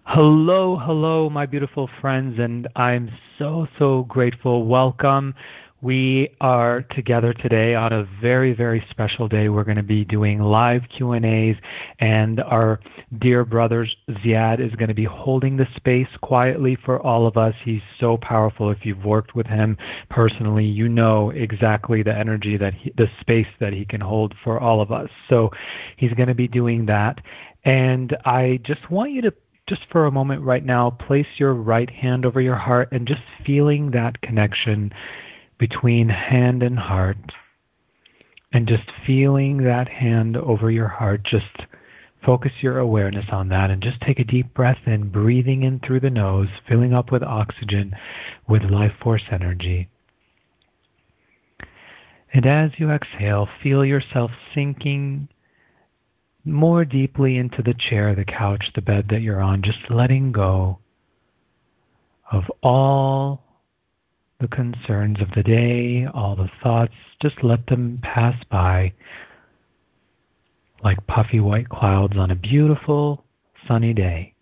Hello, hello, my beautiful friends, and I'm so grateful. Welcome. We are together today on a very special day. We're going to be doing live Q&As, and our dear brother Ziad is going to be holding the space quietly for all of us. He's so powerful. If you've worked with him personally, you know exactly the energy the space that he can hold for all of us. So he's going to be doing that. And I just want you to just for a moment right now, place your right hand over your heart and just feeling that connection between hand and heart. And just feeling that hand over your heart, just focus your awareness on that and just take a deep breath in, breathing in through the nose, filling up with oxygen, with life force energy. And as you exhale, feel yourself sinking more deeply into the chair, the couch, the bed that you're on, just letting go of all the concerns of the day, all the thoughts, just let them pass by like puffy white clouds on a beautiful sunny day.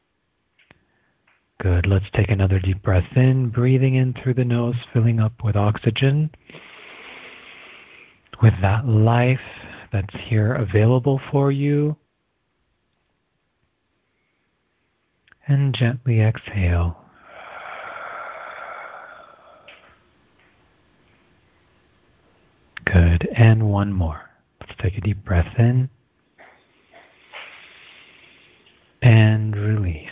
Good. Let's take another deep breath in, breathing in through the nose, filling up with oxygen, with that life that's here available for you. And gently exhale. Good. And one more. Let's take a deep breath in and release.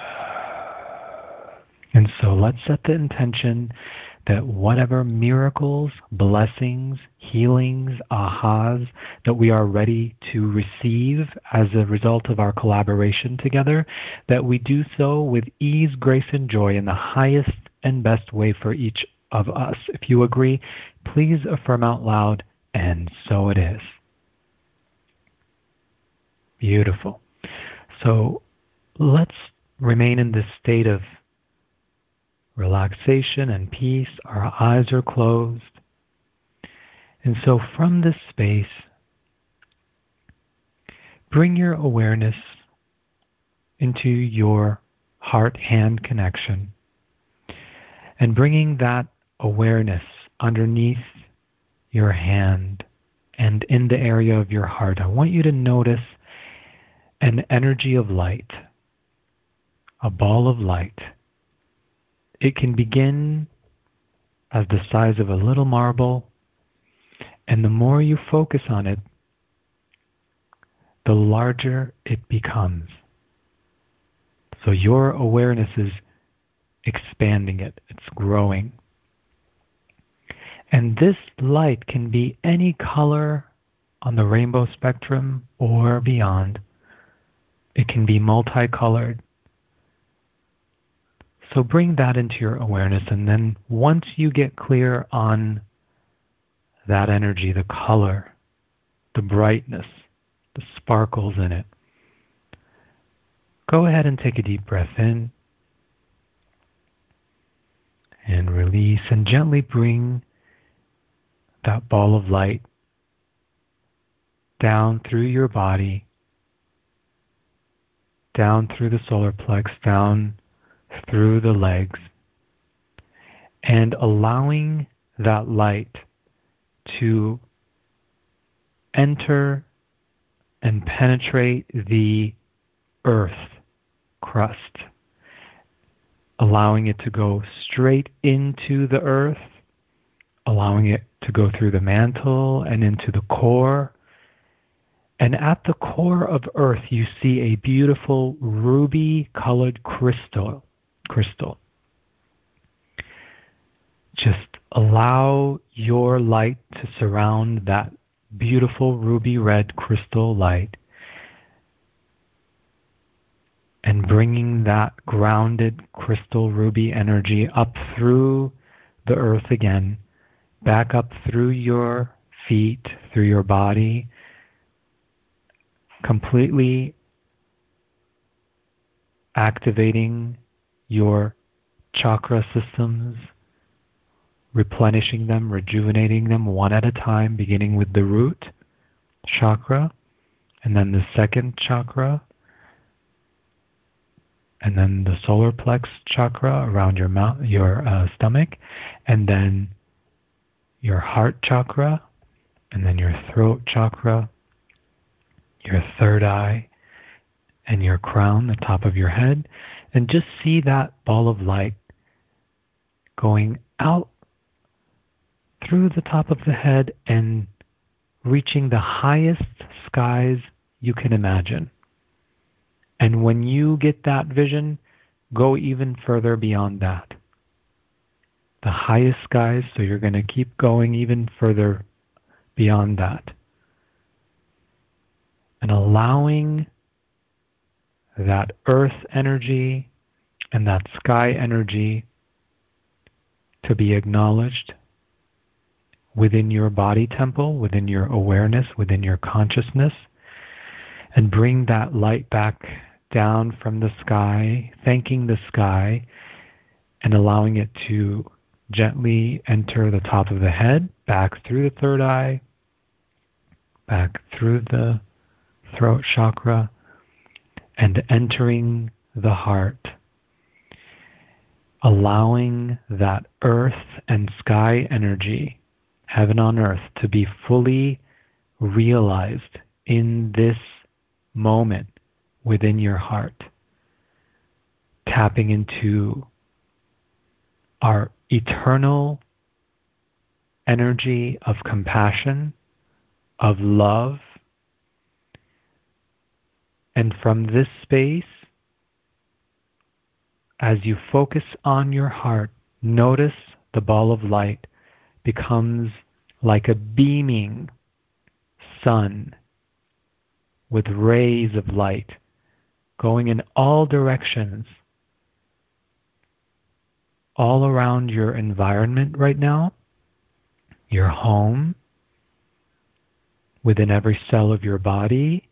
And so let's set the intention that whatever miracles, blessings, healings, ahas that we are ready to receive as a result of our collaboration together, that we do so with ease, grace, and joy in the highest and best way for each of us. If you agree, please affirm out loud, and so it is. Beautiful. So let's remain in this state of relaxation and peace. Our eyes are closed. And so from this space, bring your awareness into your heart-hand connection. And bringing that awareness underneath your hand and in the area of your heart, I want you to notice an energy of light, a ball of light. It can begin as the size of a little marble, and the more you focus on it, the larger it becomes. So your awareness is expanding it. It's growing. And this light can be any color on the rainbow spectrum or beyond. It can be multicolored. So bring that into your awareness, and then once you get clear on that energy, the color, the brightness, the sparkles in it, go ahead and take a deep breath in and release, and gently bring that ball of light down through your body, down through the solar plex, down through the legs, and allowing that light to enter and penetrate the earth crust, allowing it to go straight into the earth, allowing it to go through the mantle and into the core. And at the core of Earth, you see a beautiful ruby-colored crystal. Just allow your light to surround that beautiful ruby red crystal light, and bringing that grounded crystal ruby energy up through the earth again, back up through your feet, through your body, completely activating your chakra systems, replenishing them, rejuvenating them one at a time, beginning with the root chakra, and then the second chakra, and then the solar plex chakra around your mouth, your stomach, and then your heart chakra, and then your throat chakra, your third eye, and your crown, the top of your head, and just see that ball of light going out through the top of the head and reaching the highest skies you can imagine. And when you get that vision, go even further beyond that. The highest skies, so you're going to keep going even further beyond that. And allowing that earth energy and that sky energy to be acknowledged within your body temple, within your awareness, within your consciousness, and bring that light back down from the sky, thanking the sky, and allowing it to gently enter the top of the head, back through the third eye, back through the throat chakra, and entering the heart, allowing that earth and sky energy, heaven on earth, to be fully realized in this moment within your heart, tapping into our eternal energy of compassion, of love. And from this space, as you focus on your heart, notice the ball of light becomes like a beaming sun with rays of light going in all directions, all around your environment right now, your home, within every cell of your body,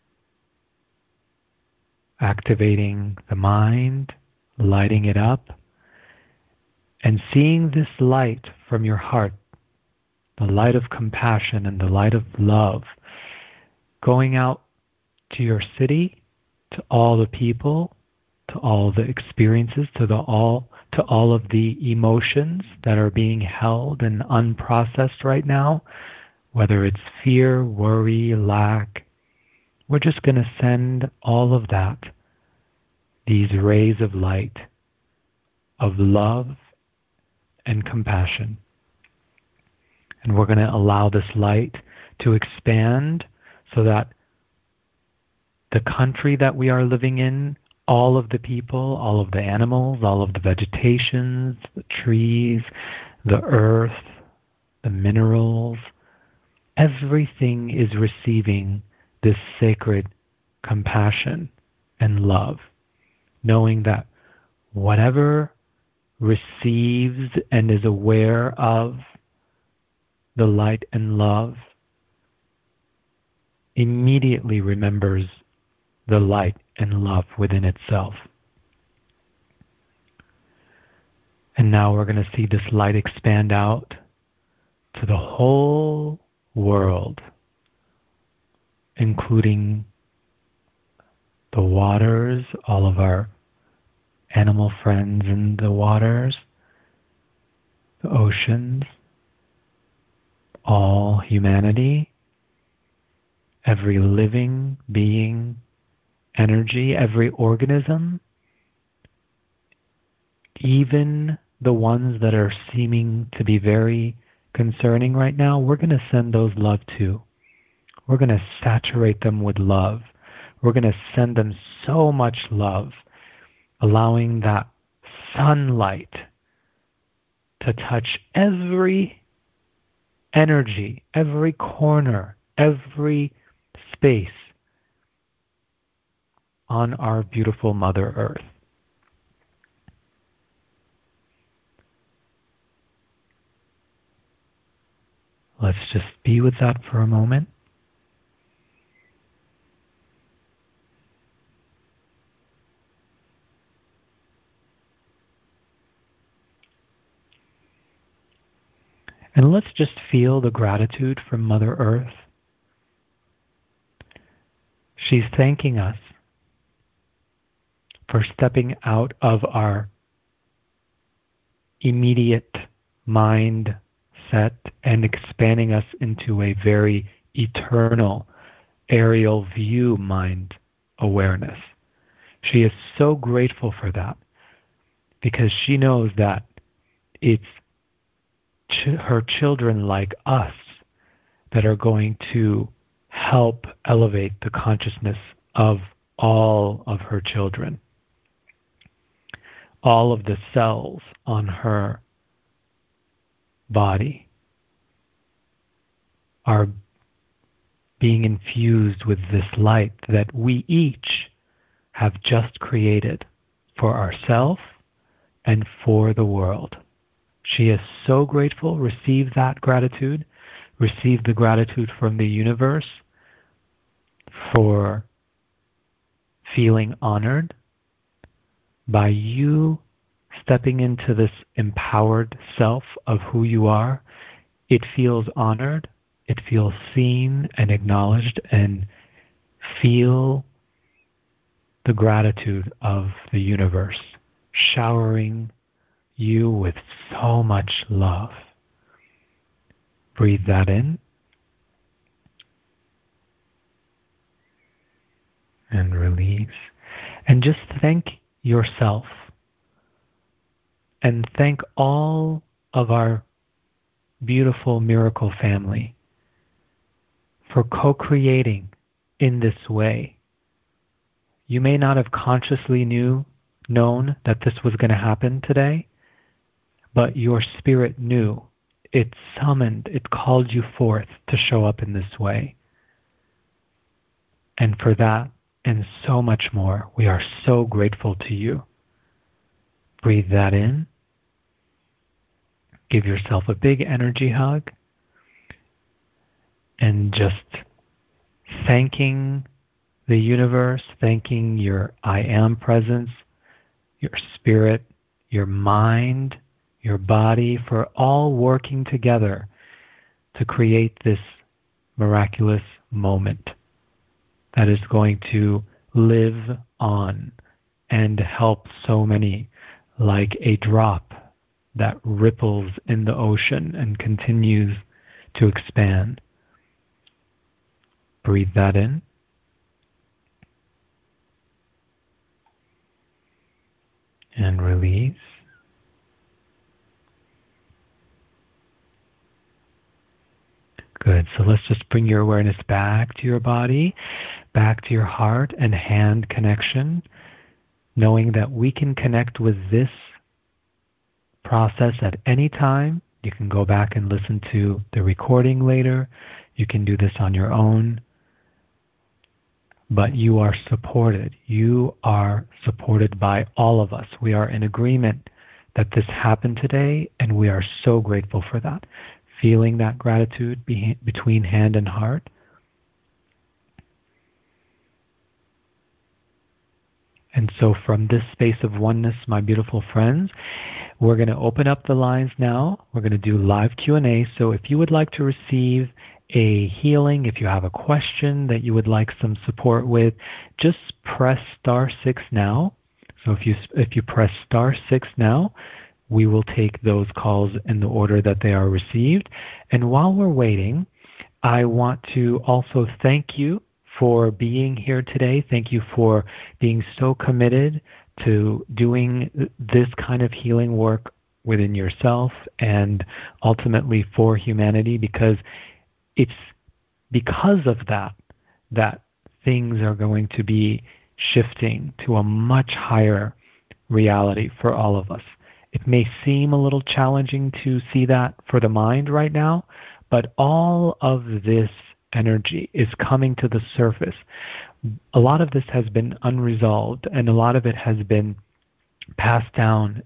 activating the mind, lighting it up, and seeing this light from your heart, the light of compassion and the light of love, going out to your city, to all the people, to all the experiences, to all of the emotions that are being held and unprocessed right now, whether it's fear, worry, lack. We're just going to send all of that, these rays of light, of love and compassion. And we're going to allow this light to expand so that the country that we are living in, all of the people, all of the animals, all of the vegetations, the trees, the earth, the minerals, everything is receiving this sacred compassion and love, knowing that whatever receives and is aware of the light and love immediately remembers the light and love within itself. And now we're going to see this light expand out to the whole world, including the waters, all of our animal friends in the waters, the oceans, all humanity, every living being, energy, every organism, even the ones that are seeming to be very concerning right now, we're going to send those love too. We're going to saturate them with love. We're going to send them so much love, allowing that sunlight to touch every energy, every corner, every space on our beautiful Mother Earth. Let's just be with that for a moment. And let's just feel the gratitude from Mother Earth. She's thanking us for stepping out of our immediate mind set and expanding us into a very eternal aerial view mind awareness. She is so grateful for that because she knows that it's her children like us that are going to help elevate the consciousness of all of her children. All of the cells on her body are being infused with this light that we each have just created for ourselves and for the world. She is so grateful. Receive that gratitude. Receive the gratitude from the universe for feeling honored by you stepping into this empowered self of who you are. It feels honored. It feels seen and acknowledged, and feel the gratitude of the universe showering you with so much love. Breathe that in and release. And just thank yourself and thank all of our beautiful miracle family for co-creating in this way. You may not have consciously known that this was going to happen today, but your spirit knew. It summoned, it called you forth to show up in this way. And for that and so much more, we are so grateful to you. Breathe that in. Give yourself a big energy hug. And just thanking the universe, thanking your I am presence, your spirit, your mind, your body, for all working together to create this miraculous moment that is going to live on and help so many, like a drop that ripples in the ocean and continues to expand. Breathe that in. And release. Good. So let's just bring your awareness back to your body, back to your heart and hand connection, knowing that we can connect with this process at any time. You can go back and listen to the recording later. You can do this on your own. But you are supported. You are supported by all of us. We are in agreement that this happened today, and we are so grateful for that. Feeling that gratitude between hand and heart. And so from this space of oneness, my beautiful friends, we're going to open up the lines now. We're going to do live Q&A. So if you would like to receive a healing, if you have a question that you would like some support with, just press *6 now. So if you press *6 now, we will take those calls in the order that they are received. And while we're waiting, I want to also thank you for being here today. Thank you for being so committed to doing this kind of healing work within yourself and ultimately for humanity, because it's because of that things are going to be shifting to a much higher reality for all of us. It may seem a little challenging to see that for the mind right now, but all of this energy is coming to the surface. A lot of this has been unresolved, and a lot of it has been passed down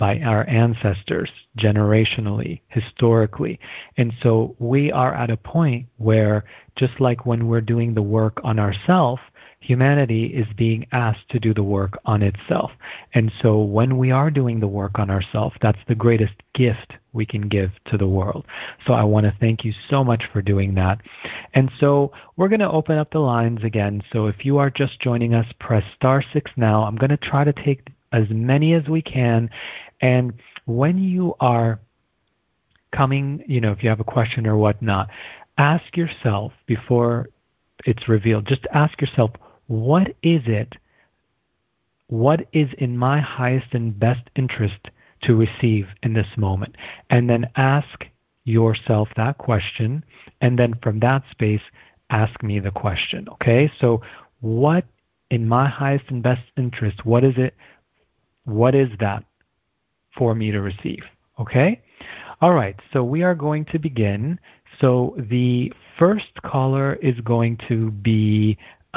by our ancestors, generationally, historically. And so we are at a point where, just like when we're doing the work on ourselves, humanity is being asked to do the work on itself. And so when we are doing the work on ourselves, that's the greatest gift we can give to the world. So I want to thank you so much for doing that. And so we're going to open up the lines again. So if you are just joining us, press *6 now. I'm going to try to take as many as we can. And when you are coming, if you have a question or whatnot, ask yourself before it's revealed, just ask yourself, what is it? What is in my highest and best interest to receive in this moment? And then ask yourself that question, and then from that space, ask me the question, okay? So what in my highest and best interest, what is it? What is that for me to receive, okay? All right, so we are going to begin. So the first caller is going to be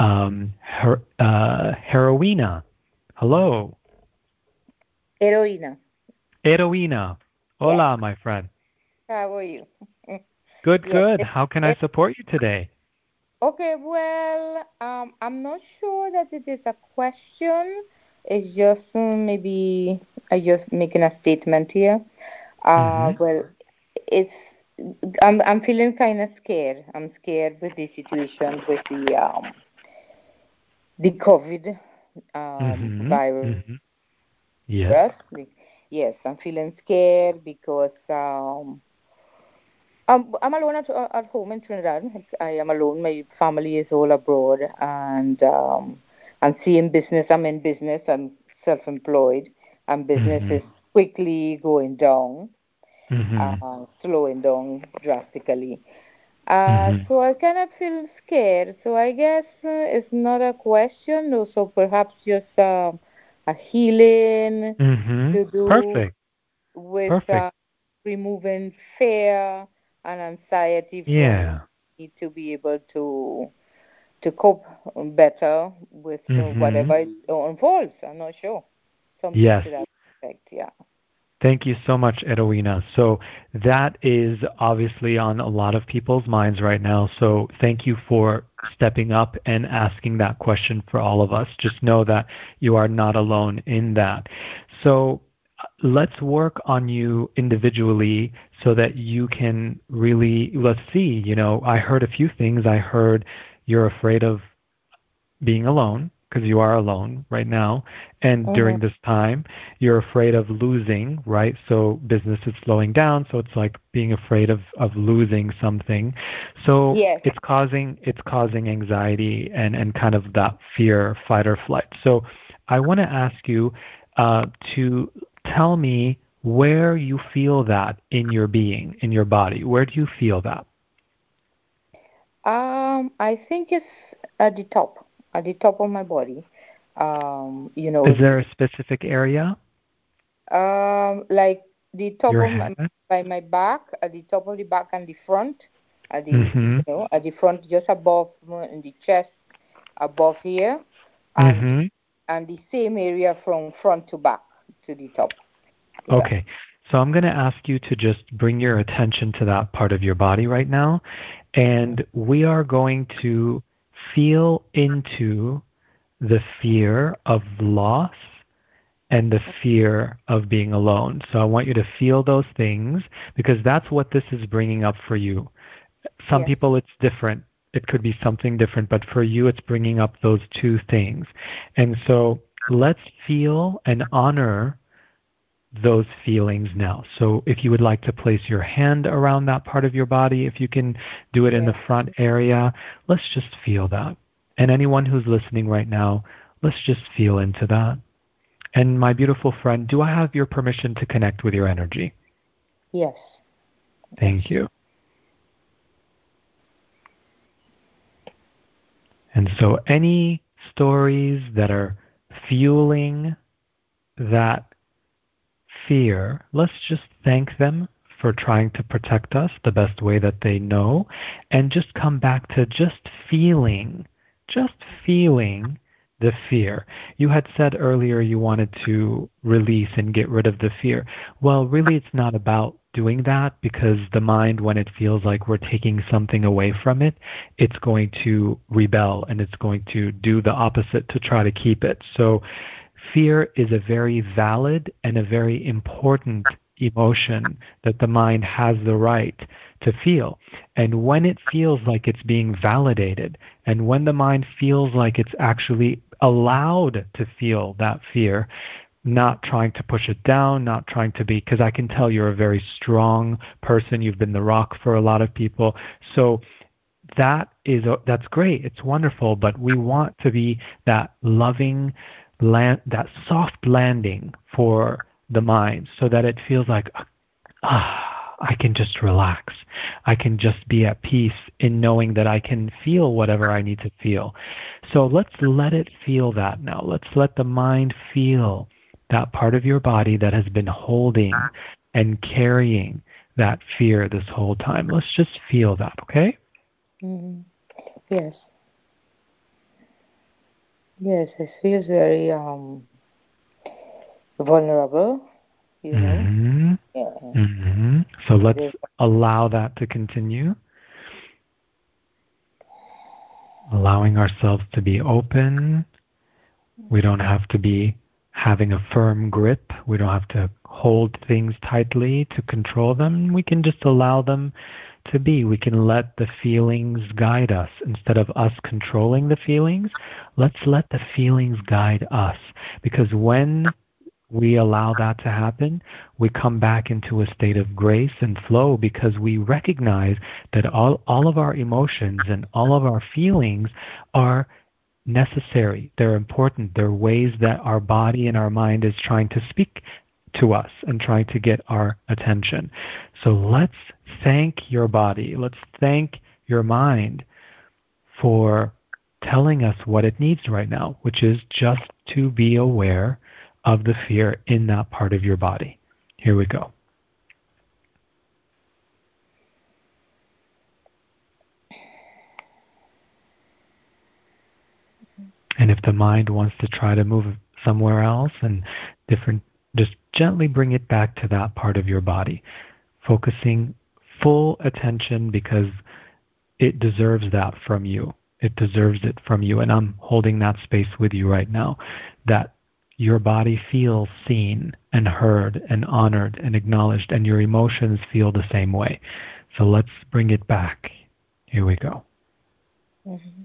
Heroina. Hello. Heroina. Heroina. Yes. Hola, my friend. How are you? Good, Yes. good. How can I support you today? Okay, well, I'm not sure that it is a question. It's just maybe I just making a statement here. Mm-hmm. Well, it's I'm feeling kind of scared. I'm scared with the situation with the COVID Mm-hmm. virus. Mm-hmm. Yes. Yes, I'm feeling scared because I'm alone at home in Trinidad. I am alone. My family is all abroad, and I'm seeing business. I'm in business. I'm self-employed, and business Mm-hmm. is quickly going down, Mm-hmm. slowing down drastically. Mm-hmm. So I kind of feel scared. So I guess it's not a question, or so perhaps just a healing Mm-hmm. to do Perfect. with Perfect. removing fear and anxiety from Yeah. me to be able to cope better with Mm-hmm. whatever unfolds. I'm not sure. Something Yes. to that effect, yeah. Thank you so much, Edwina. So that is obviously on a lot of people's minds right now. So thank you for stepping up and asking that question for all of us. Just know that you are not alone in that. So let's work on you individually so that you can really, let's see, I heard a few things. I heard you're afraid of being alone because you are alone right now, and Mm-hmm. during this time you're afraid of losing, right? So business is slowing down, so it's like being afraid of losing something. So Yes. it's causing anxiety and kind of that fear, fight or flight. So I want to ask you to tell me where you feel that in your being, in your body. Where do you feel that? I think it's at the top of my body. Is The there a specific area? like the top Your of head? by my back, at the top of the back and the front, at the Mm-hmm. at the front, just above in the chest, above here, and Mm-hmm. the same area from front to back to the top. Yeah. Okay. So I'm going to ask you to just bring your attention to that part of your body right now. And we are going to feel into the fear of loss and the fear of being alone. So I want you to feel those things because that's what this is bringing up for you. Some Yes. people it's different. It could be something different, but for you it's bringing up those two things. And so let's feel and honor those feelings now. So if you would like to place your hand around that part of your body, if you can do it in the Yes. front area, let's just feel that. And anyone who's listening right now, let's just feel into that. And my beautiful friend, do I have your permission to connect with your energy? Yes. Yes. Thank you. And so any stories that are fueling that fear, let's just thank them for trying to protect us the best way that they know, and just come back to just feeling the fear. You had said earlier you wanted to release and get rid of the fear. Well, really, it's not about doing that, because the mind, when it feels like we're taking something away from it, it's going to rebel and it's going to do the opposite to try to keep it. So fear is a very valid and a very important emotion that the mind has the right to feel. And when it feels like it's being validated, and when the mind feels like it's actually allowed to feel that fear, not trying to push it down, not trying to be, because I can tell you're a very strong person. You've been the rock for a lot of people. So that's great. It's wonderful, but we want to be that loving that soft landing for the mind, so that it feels like, I can just relax. I can just be at peace in knowing that I can feel whatever I need to feel. So let's let it feel that now. Let's let the mind feel that part of your body that has been holding and carrying that fear this whole time. Let's just feel that, okay? Mm-hmm. Yes. Yes, it feels very vulnerable, you know. Mm-hmm. Yeah. Mm-hmm. So let's allow that to continue. Allowing ourselves to be open. We don't have to be having a firm grip. We don't have to hold things tightly to control them. We can just allow them to be. We can let the feelings guide us. Instead of us controlling the feelings, let's let the feelings guide us. Because when we allow that to happen, we come back into a state of grace and flow, because we recognize that all of our emotions and all of our feelings are necessary. They're important. They're ways that our body and our mind is trying to speak to us and trying to get our attention. So let's thank your body. Let's thank your mind for telling us what it needs right now, which is just to be aware of the fear in that part of your body. Here we go. And if the mind wants to try to move somewhere else and different, just gently bring it back to that part of your body, focusing full attention, because it deserves that from you. It deserves it from you. And I'm holding that space with you right now, that your body feels seen and heard and honored and acknowledged, and your emotions feel the same way. So let's bring it back. Here we go. Mm-hmm.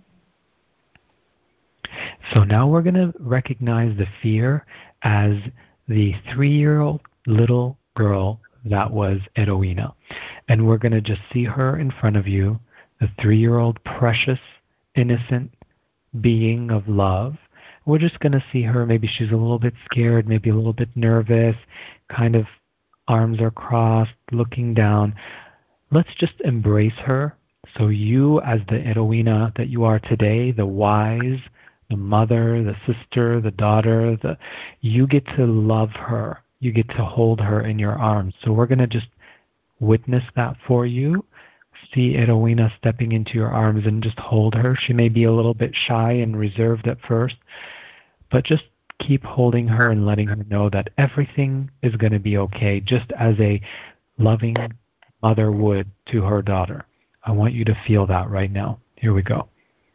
So now we're going to recognize the fear as the 3-year-old little girl that was Edwina. And we're going to just see her in front of you, the 3-year-old precious, innocent being of love. We're just going to see her. Maybe she's a little bit scared, maybe a little bit nervous, kind of arms are crossed, looking down. Let's just embrace her. So you, as the Edwina that you are today, the wise, the mother, the sister, the daughter, you get to love her. You get to hold her in your arms. So we're going to just witness that for you. See Edwina stepping into your arms and just hold her. She may be a little bit shy and reserved at first, but just keep holding her and letting her know that everything is going to be okay, just as a loving mother would to her daughter. I want you to feel that right now. Here we go.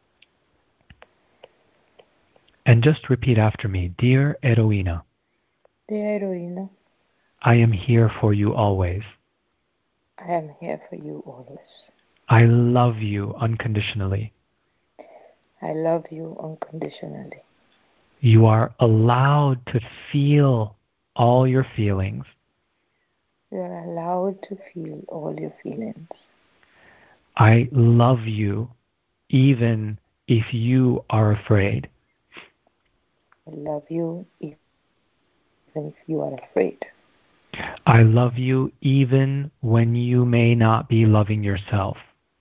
And just repeat after me. Dear Edwina, Dear Edwina, I am here for you always. I am here for you always. I love you unconditionally. I love you unconditionally. You are allowed to feel all your feelings. You are allowed to feel all your feelings. I love you even if you are afraid. I love you even if you are afraid. I love you even when you may not be loving yourself.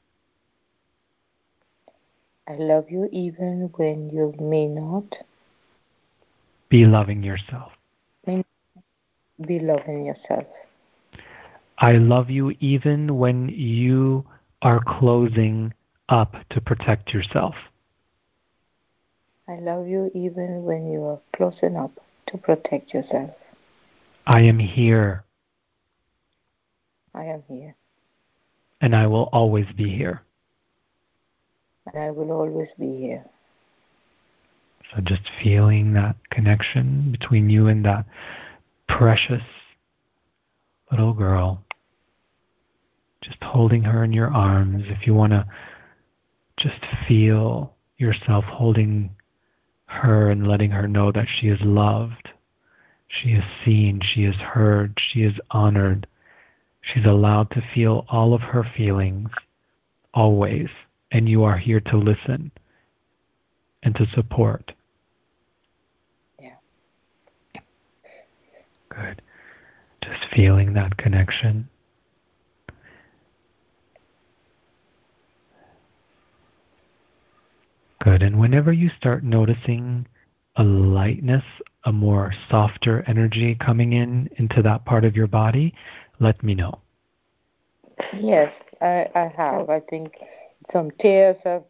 I love you even when you may not Be loving yourself. be loving yourself. I love you even when you are closing up to protect yourself. I love you even when you are close enough to protect yourself. I am here, I am here, and I will always be here. and I will always be here. So just feeling that connection between you and that precious little girl. Just holding her in your arms. If you want to just feel yourself holding her and letting her know that she is loved, she is seen, she is heard, she is honored. She's allowed to feel all of her feelings always, and you are here to listen and to support. Yeah. Good. Just feeling that connection. Good. And whenever you start noticing a lightness, a more softer energy coming into that part of your body, let me know. Yes, I have. I think some tears have,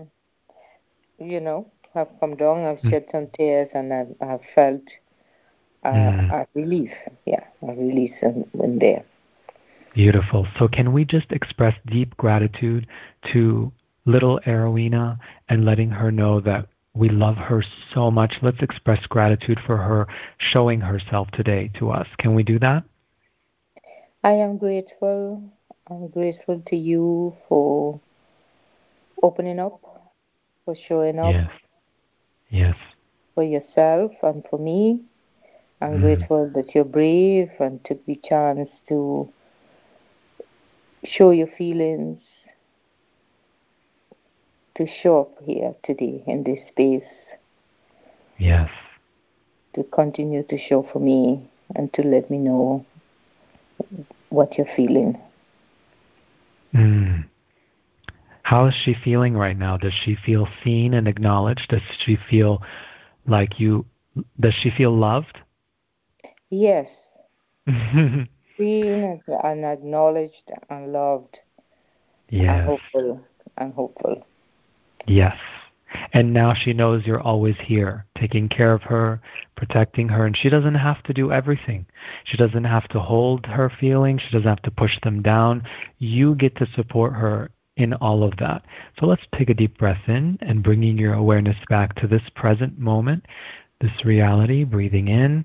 have come down. I've Mm. shed some tears, and I've felt Mm. a relief. Yeah, a release in there. Beautiful. So can we just express deep gratitude to little Arowina and letting her know that we love her so much? Let's express gratitude for her showing herself today to us. Can we do that? I am grateful. I'm grateful to you for opening up, for showing up Yes. Yes. for yourself and for me. I'm Mm. grateful that you're brave and took the chance to show your feelings, to show up here today in this space, Yes. to continue to show for me and to let me know what you're feeling. Mm. How is she feeling right now? Does she feel seen and acknowledged? Does she feel like you? Does she feel loved? Yes, seen and acknowledged and loved and Yes. hopeful and hopeful. Yes. And now she knows you're always here, taking care of her, protecting her, and she doesn't have to do everything. She doesn't have to hold her feelings. She doesn't have to push them down. You get to support her in all of that. So let's take a deep breath in and bringing your awareness back to this present moment, this reality, breathing in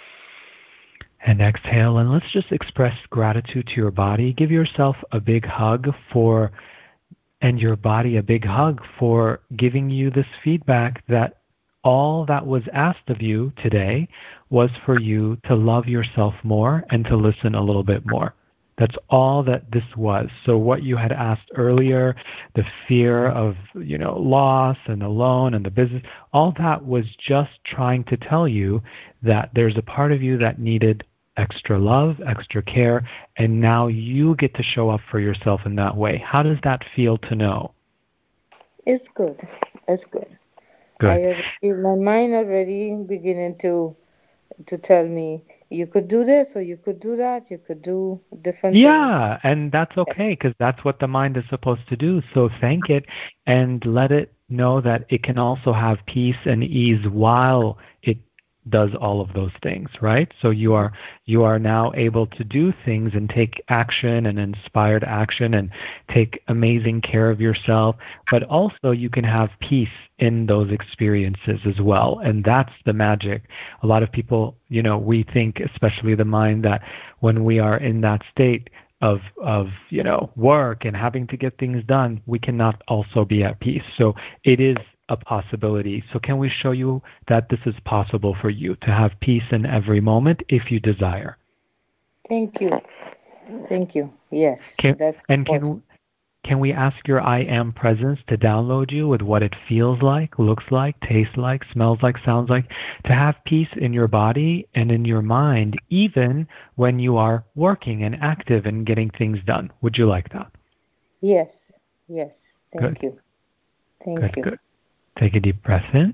and exhale. And let's just express gratitude to your body. Give yourself a big hug for and your body a big hug for giving you this feedback that all that was asked of you today was for you to love yourself more and to listen a little bit more. That's all that this was. So what you had asked earlier, the fear of, loss and alone and the business, all that was just trying to tell you that there's a part of you that needed extra love, extra care, and now you get to show up for yourself in that way. How does that feel to know? It's good. It's good. Good. My mind already beginning to tell me you could do this or you could do that. You could do different things. Yeah, and that's okay because that's what the mind is supposed to do. So thank it and let it know that it can also have peace and ease while it does all of those things, right? So you are now able to do things and take action and inspired action and take amazing care of yourself, but also you can have peace in those experiences as well. And that's the magic. A lot of people, we think, especially the mind, that when we are in that state of work and having to get things done, we cannot also be at peace. So it is a possibility. So can we show you that this is possible for you to have peace in every moment if you desire? Thank you. Thank you. Yes, Can that's and possible. can we ask your I am presence to download you with what it feels like, looks like, tastes like, smells like, sounds like, to have peace in your body and in your mind, even when you are working and active and getting things done? Would you like that? Yes. Yes. Thank Good, you. Thank good, you. good. Take a deep breath in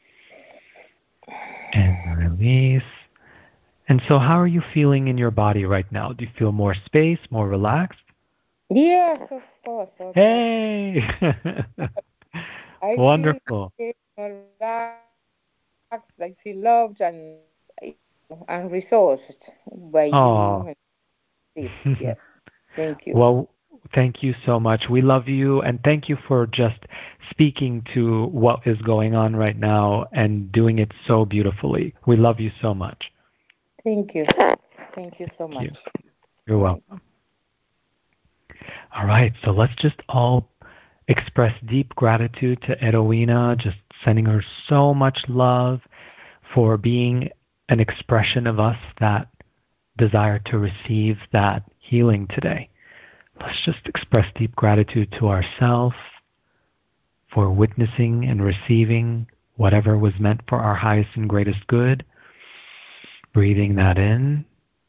and release. And so how are you feeling in your body right now? Do you feel more space, more relaxed? Yes, of course. Hey! I feel Wonderful. okay. relaxed. I feel loved and resourced by Oh. you. Safe. Yes. Thank you. Well, thank you so much. We love you, and thank you for just speaking to what is going on right now and doing it so beautifully. We love you so much. Thank you. Thank you so Thank much. you. You're welcome. All right, so let's just all express deep gratitude to Edwina, just sending her so much love for being an expression of us that desire to receive that healing today. Let's just express deep gratitude to ourselves for witnessing and receiving whatever was meant for our highest and greatest good. Breathing that in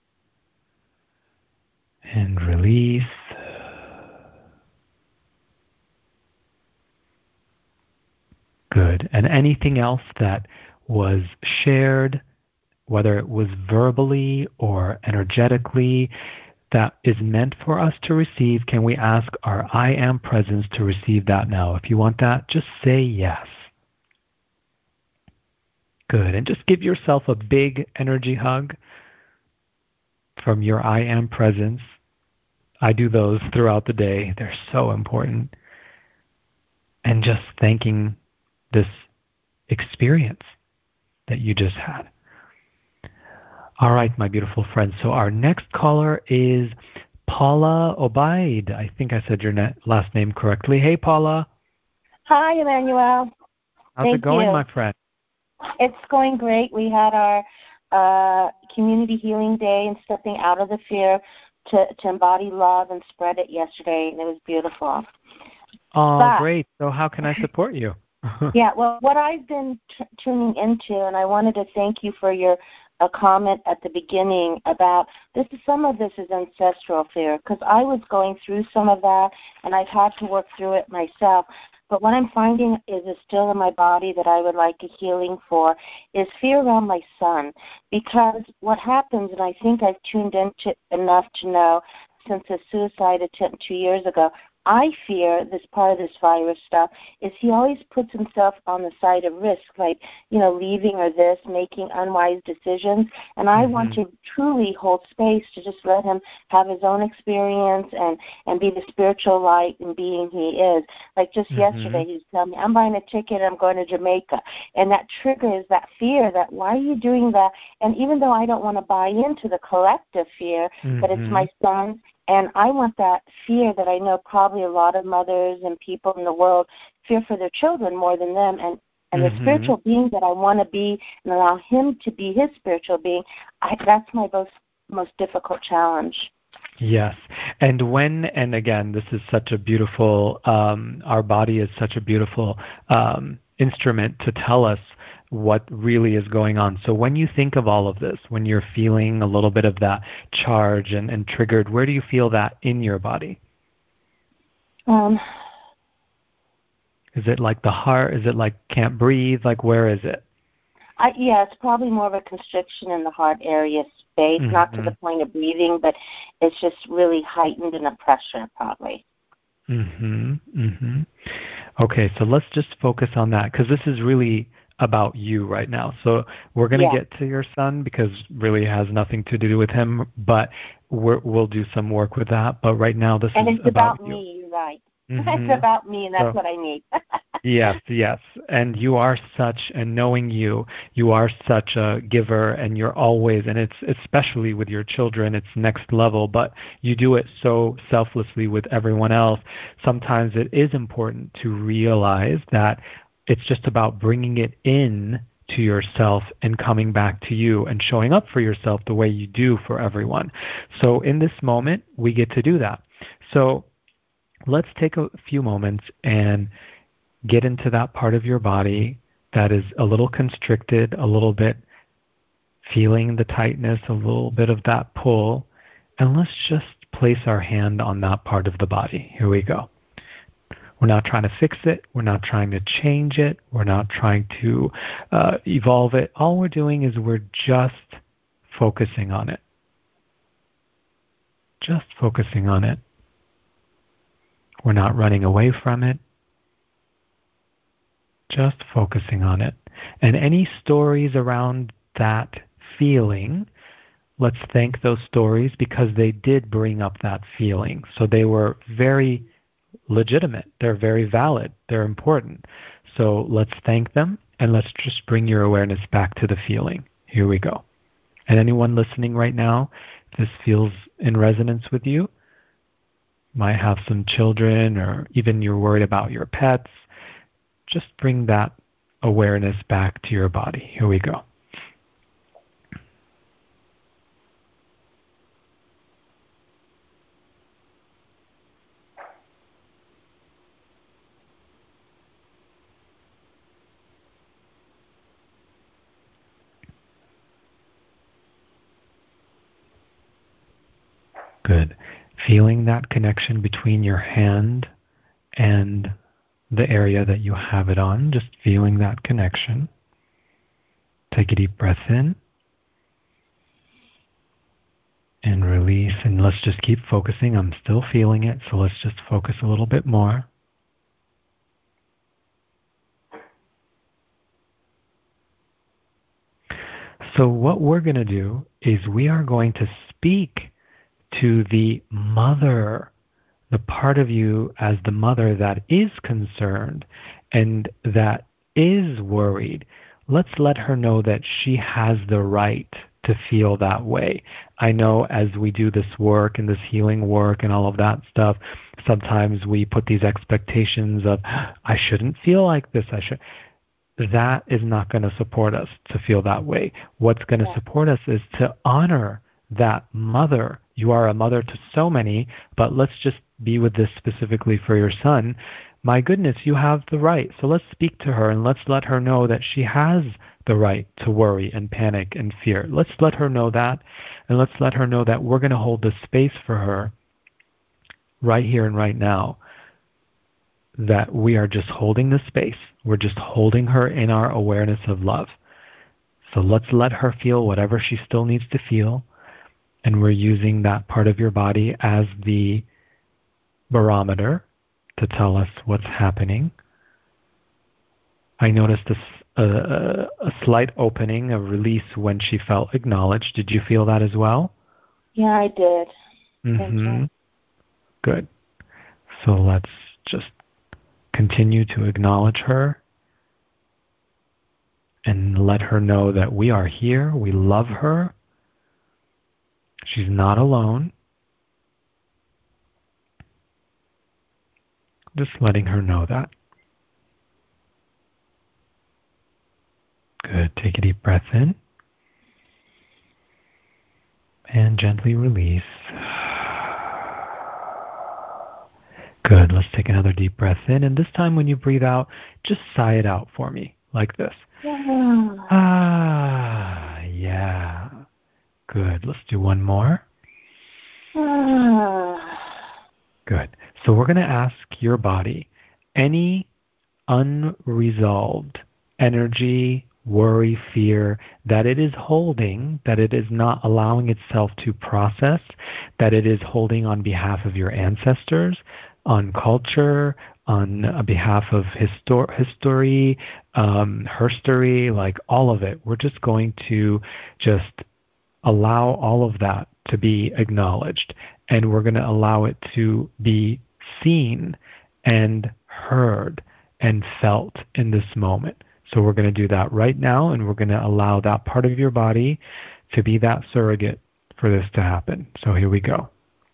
and release. Good. And anything else that was shared, whether it was verbally or energetically, that is meant for us to receive, can we ask our I Am presence to receive that now? If you want that, just say yes. Good. And just give yourself a big energy hug from your I Am presence. I do those throughout the day. They're so important. And just thanking this experience that you just had. All right, my beautiful friends. So our next caller is Paula Obaid. I think I said your last name correctly. Hey, Paula. Hi, Emmanuel. How's it going, my friend? It's going great. We had our community healing day and stepping out of the fear to embody love and spread it yesterday, and it was beautiful. Oh, great. So how can I support you? Yeah, well, what I've been tuning into, and I wanted to thank you for your comment at the beginning about some of this is ancestral fear, because I was going through some of that, and I've had to work through it myself. But what I'm finding is still in my body that I would like a healing for is fear around my son. Because what happens, and I think I've tuned into enough to know since a suicide attempt 2 years ago, I fear this part of this virus stuff is he always puts himself on the side of risk, like, leaving or this, making unwise decisions. And I want to truly hold space to just let him have his own experience and be the spiritual light and being he is. Like just yesterday, he was telling me, I'm buying a ticket, I'm going to Jamaica. And that triggers that fear that, why are you doing that? And even though I don't want to buy into the collective fear, but it's my son, and I want that fear that I know probably a lot of mothers and people in the world fear for their children more than them. And the spiritual being that I want to be and allow him to be his spiritual being, that's my most difficult challenge. Yes. And again, this is such a beautiful, our body is such a beautiful instrument to tell us what really is going on. So when you think of all of this, when you're feeling a little bit of that charge and triggered, where do you feel that in your body? Is it like the heart? Is it like can't breathe? Like where is it? Yeah, it's probably more of a constriction in the heart area space, not to the point of breathing, but it's just really heightened in the pressure probably. Okay, so let's just focus on that because this is really about you right now. So we're going to get to your son because really it has nothing to do with him, but we'll do some work with that. But right now this is about you. Me, you're right. It's about me, and that's what I need. Yes. And you are and knowing you are such a giver, and you're always, and it's especially with your children, it's next level, but you do it so selflessly with everyone else. Sometimes it is important to realize that it's just about bringing it in to yourself and coming back to you and showing up for yourself the way you do for everyone. So in this moment, we get to do that. So let's take a few moments and get into that part of your body that is a little constricted, a little bit feeling the tightness, a little bit of that pull, and let's just place our hand on that part of the body. Here we go. We're not trying to fix it. We're not trying to change it. We're not trying to evolve it. All we're doing is we're just focusing on it. Just focusing on it. We're not running away from it. Just focusing on it. And any stories around that feeling, let's thank those stories because they did bring up that feeling. So they were very legitimate. They're very valid. They're important. So let's thank them and let's just bring your awareness back to the feeling. Here we go. And anyone listening right now, if this feels in resonance with you, might have some children or even you're worried about your pets, just bring that awareness back to your body. Here we go. Good. Feeling that connection between your hand and the area that you have it on, just feeling that connection. Take a deep breath in and release, and let's just keep focusing. I'm still feeling it, so let's just focus a little bit more. So what we're going to do is we are going to speak to the mother, the part of you as the mother that is concerned and that is worried. Let's let her know that she has the right to feel that way. I know as we do this work and this healing work and all of that stuff, sometimes we put these expectations of, I shouldn't feel like this. That is not going to support us to feel that way. What's going to support us is to honor that mother. You are a mother to so many, but let's just be with this specifically for your son. My goodness, you have the right. So let's speak to her and let's let her know that she has the right to worry and panic and fear. Let's let her know that, and let's let her know that we're going to hold the space for her right here and right now, that we are just holding the space. We're just holding her in our awareness of love. So let's let her feel whatever she still needs to feel, and we're using that part of your body as the barometer to tell us what's happening. I noticed a slight opening, a release when she felt acknowledged. Did you feel that as well? Yeah, I did. Thank you. Good. So let's just continue to acknowledge her and let her know that we are here, we love her, she's not alone. Just letting her know that. Good. Take a deep breath in and gently release. Good. Let's take another deep breath in, and this time when you breathe out, just sigh it out for me, like this. Ah, yeah. Good. Let's do one more. Good. So we're going to ask your body, any unresolved energy, worry, fear that it is holding, that it is not allowing itself to process, that it is holding on behalf of your ancestors, on culture, on behalf of history, herstory, like all of it. We're just going to just allow all of that to be acknowledged, and we're going to allow it to be seen and heard and felt in this moment. So we're going to do that right now, and we're going to allow that part of your body to be that surrogate for this to happen. So here we go.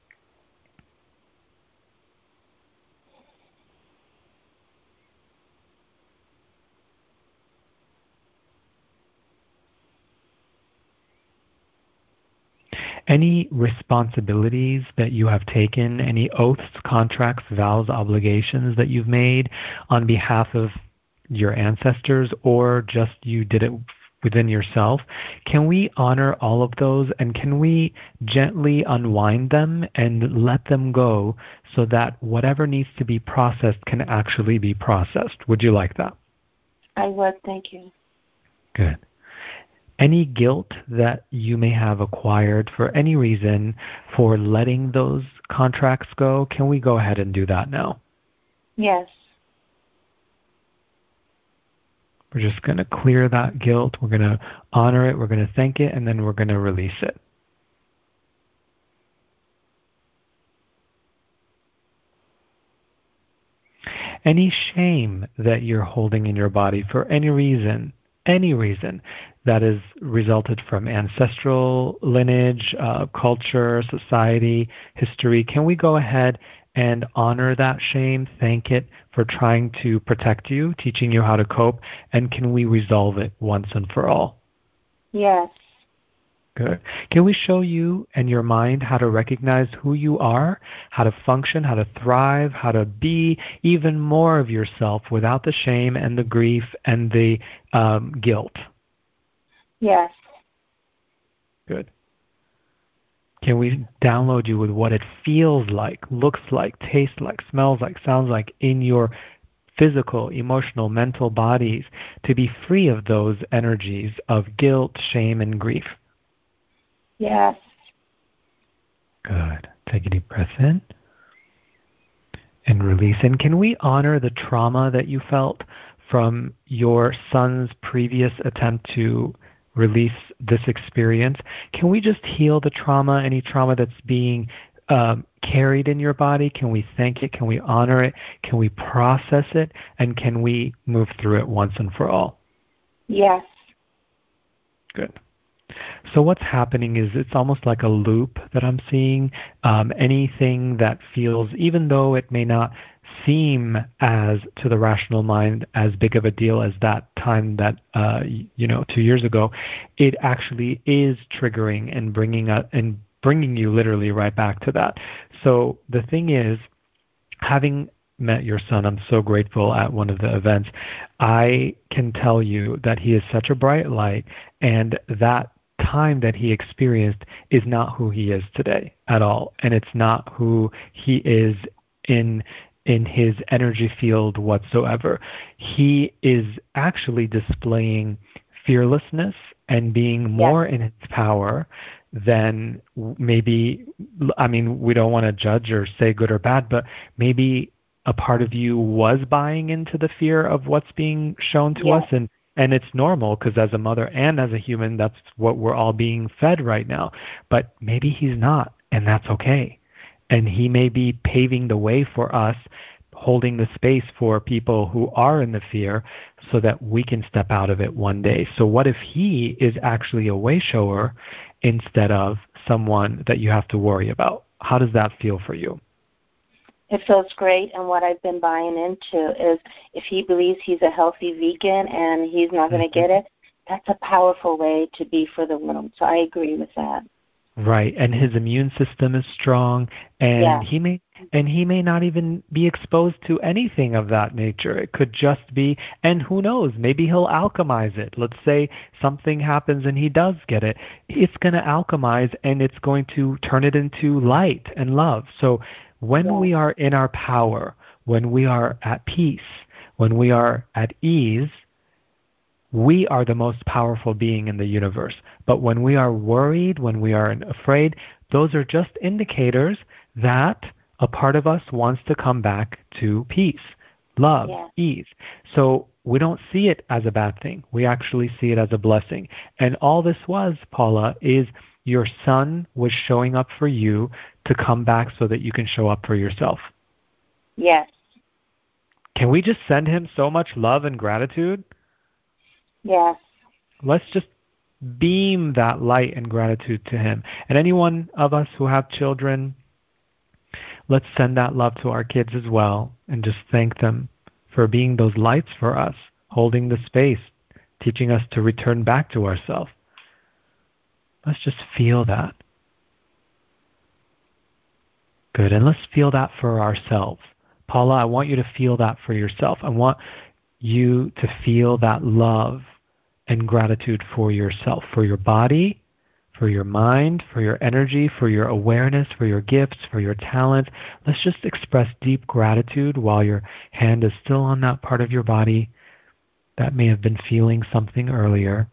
Any responsibilities that you have taken, any oaths, contracts, vows, obligations that you've made on behalf of your ancestors, or just you did it within yourself, can we honor all of those, and can we gently unwind them and let them go so that whatever needs to be processed can actually be processed? Would you like that? I would, thank you. Good. Any guilt that you may have acquired for any reason for letting those contracts go, can we go ahead and do that now? Yes. We're just going to clear that guilt. We're going to honor it. We're going to thank it. And then we're going to release it. Any shame that you're holding in your body for any reason that is resulted from ancestral lineage, culture, society, history, can we go ahead and honor that shame, thank it for trying to protect you, teaching you how to cope, and can we resolve it once and for all? Yes. Good. Can we show you and your mind how to recognize who you are, how to function, how to thrive, how to be even more of yourself without the shame and the grief and the guilt? Yes. Good. Can we download you with what it feels like, looks like, tastes like, smells like, sounds like in your physical, emotional, mental bodies to be free of those energies of guilt, shame, and grief? Yes. Good. Take a deep breath in and release. And can we honor the trauma that you felt from your son's previous attempt to release this experience? Can we just heal the trauma, any trauma that's being carried in your body? Can we thank it? Can we honor it? Can we process it? And can we move through it once and for all? Yes. Good. So what's happening is it's almost like a loop that I'm seeing. Anything that feels, even though it may not seem as to the rational mind as big of a deal as that time that 2 years ago, it actually is triggering and bringing you literally right back to that. So the thing is, having met your son, I'm so grateful at one of the events. I can tell you that he is such a bright light, and that time that he experienced is not who he is today at all, and it's not who he is in his energy field whatsoever. He is actually displaying fearlessness and being more in his power than maybe, I mean, we don't want to judge or say good or bad, but maybe a part of you was buying into the fear of what's being shown to us, and it's normal because as a mother and as a human, that's what we're all being fed right now. But maybe he's not, and that's okay. And he may be paving the way for us, holding the space for people who are in the fear so that we can step out of it one day. So what if he is actually a way shower instead of someone that you have to worry about? How does that feel for you? It feels great, and what I've been buying into is if he believes he's a healthy vegan and he's not going to get it, that's a powerful way to be for the world. So I agree with that. Right, and his immune system is strong, and he may not even be exposed to anything of that nature. It could just be, and who knows, maybe he'll alchemize it. Let's say something happens and he does get it. It's going to alchemize, and it's going to turn it into light and love. So when we are in our power, when we are at peace, when we are at ease, we are the most powerful being in the universe. But when we are worried, when we are afraid, those are just indicators that a part of us wants to come back to peace, love, ease. So we don't see it as a bad thing. We actually see it as a blessing. And all this was, Paula, is your son was showing up for you to come back so that you can show up for yourself. Yes. Can we just send him so much love and gratitude? Yes. Let's just beam that light and gratitude to him. And any one of us who have children, let's send that love to our kids as well and just thank them for being those lights for us, holding the space, teaching us to return back to ourselves. Let's just feel that. Good. And let's feel that for ourselves. Paula, I want you to feel that for yourself. I want you to feel that love and gratitude for yourself, for your body, for your mind, for your energy, for your awareness, for your gifts, for your talents. Let's just express deep gratitude while your hand is still on that part of your body that may have been feeling something earlier.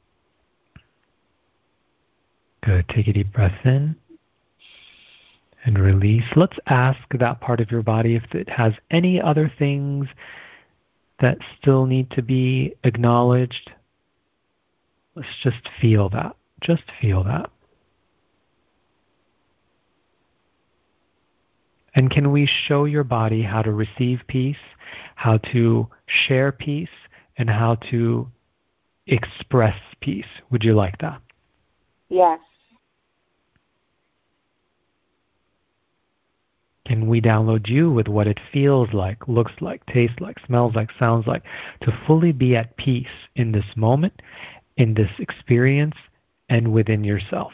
Good. Take a deep breath in and release. Let's ask that part of your body if it has any other things that still need to be acknowledged? Let's just feel that. Just feel that. And can we show your body how to receive peace, how to share peace, and how to express peace? Would you like that? Yes. Can we download you with what it feels like, looks like, tastes like, smells like, sounds like, to fully be at peace in this moment, in this experience, and within yourself?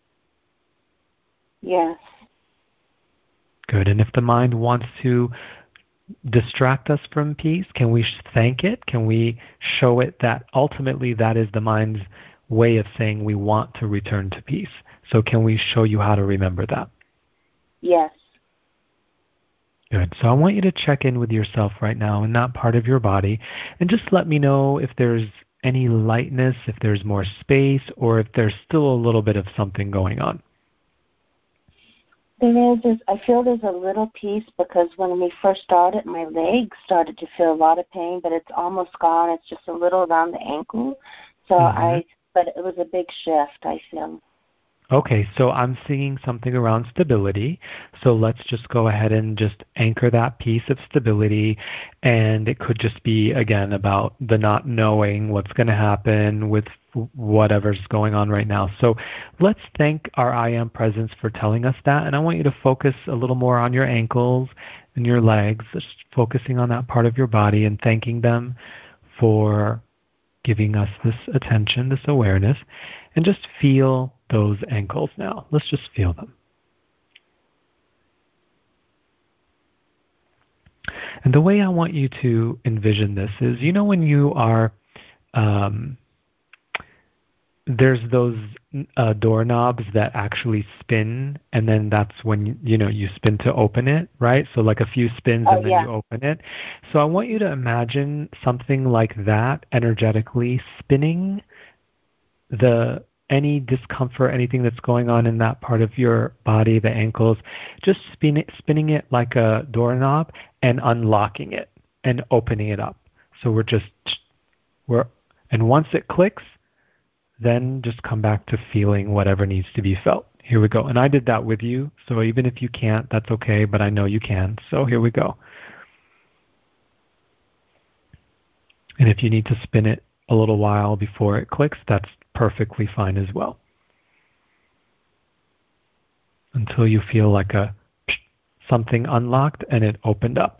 Yes. Good. And if the mind wants to distract us from peace, can we thank it? Can we show it that ultimately that is the mind's way of saying we want to return to peace? So can we show you how to remember that? Yes. Good. So I want you to check in with yourself right now in that part of your body and just let me know if there's any lightness, if there's more space, or if there's still a little bit of something going on. I feel there's a little peace because when we first started, my legs started to feel a lot of pain, but it's almost gone. It's just a little around the ankle. So but it was a big shift, I feel. Okay, so I'm seeing something around stability. So let's just go ahead and just anchor that piece of stability. And it could just be, again, about the not knowing what's going to happen with whatever's going on right now. So let's thank our I Am Presence for telling us that. And I want you to focus a little more on your ankles and your legs, just focusing on that part of your body and thanking them for giving us this attention, this awareness, and just feel those ankles now. Let's just feel them. And the way I want you to envision this is, you know, when you are, there's those doorknobs that actually spin, and then that's when, you spin to open it, right? So like a few spins and then you open it. So I want you to imagine something like that energetically spinning any discomfort, anything that's going on in that part of your body, the ankles, just spinning it like a doorknob and unlocking it and opening it up. So and once it clicks, then just come back to feeling whatever needs to be felt. Here we go. And I did that with you, so even if you can't, that's okay, but I know you can. So here we go. And if you need to spin it a little while before it clicks, that's perfectly fine as well. Until you feel like something unlocked and it opened up.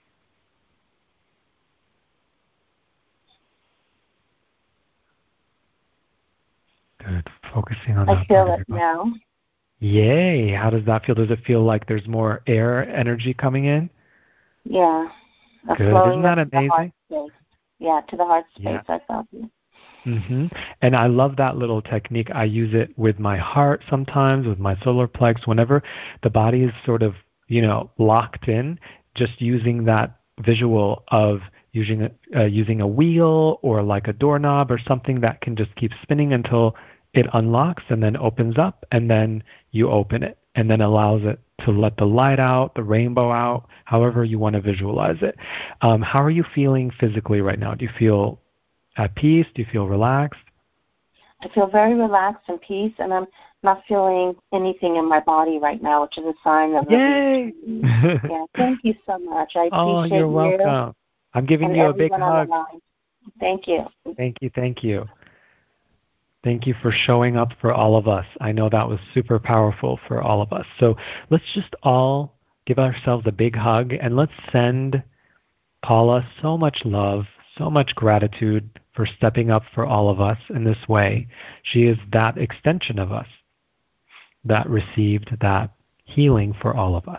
Good. Focusing on that. I feel it now. Yay. How does that feel? Does it feel like there's more air energy coming in? Yeah. Good. Isn't that amazing? Yeah, to the heart space, I felt it. And I love that little technique. I use it with my heart sometimes, with my solar plex, whenever the body is sort of, locked in, just using that visual of using a wheel or like a doorknob or something that can just keep spinning until it unlocks and then opens up, and then you open it and then allows it to let the light out, the rainbow out, however you want to visualize it. How are you feeling physically right now? Do you feel at peace? Do you feel relaxed? I feel very relaxed and peace, and I'm not feeling anything in my body right now, which is a sign of Yay! Yeah, thank you so much. I appreciate you're welcome. I'm giving you a big hug. Thank you. Thank you. Thank you. Thank you for showing up for all of us. I know that was super powerful for all of us. So let's just all give ourselves a big hug, and let's send Paula so much love, so much gratitude for stepping up for all of us in this way. She is that extension of us that received that healing for all of us.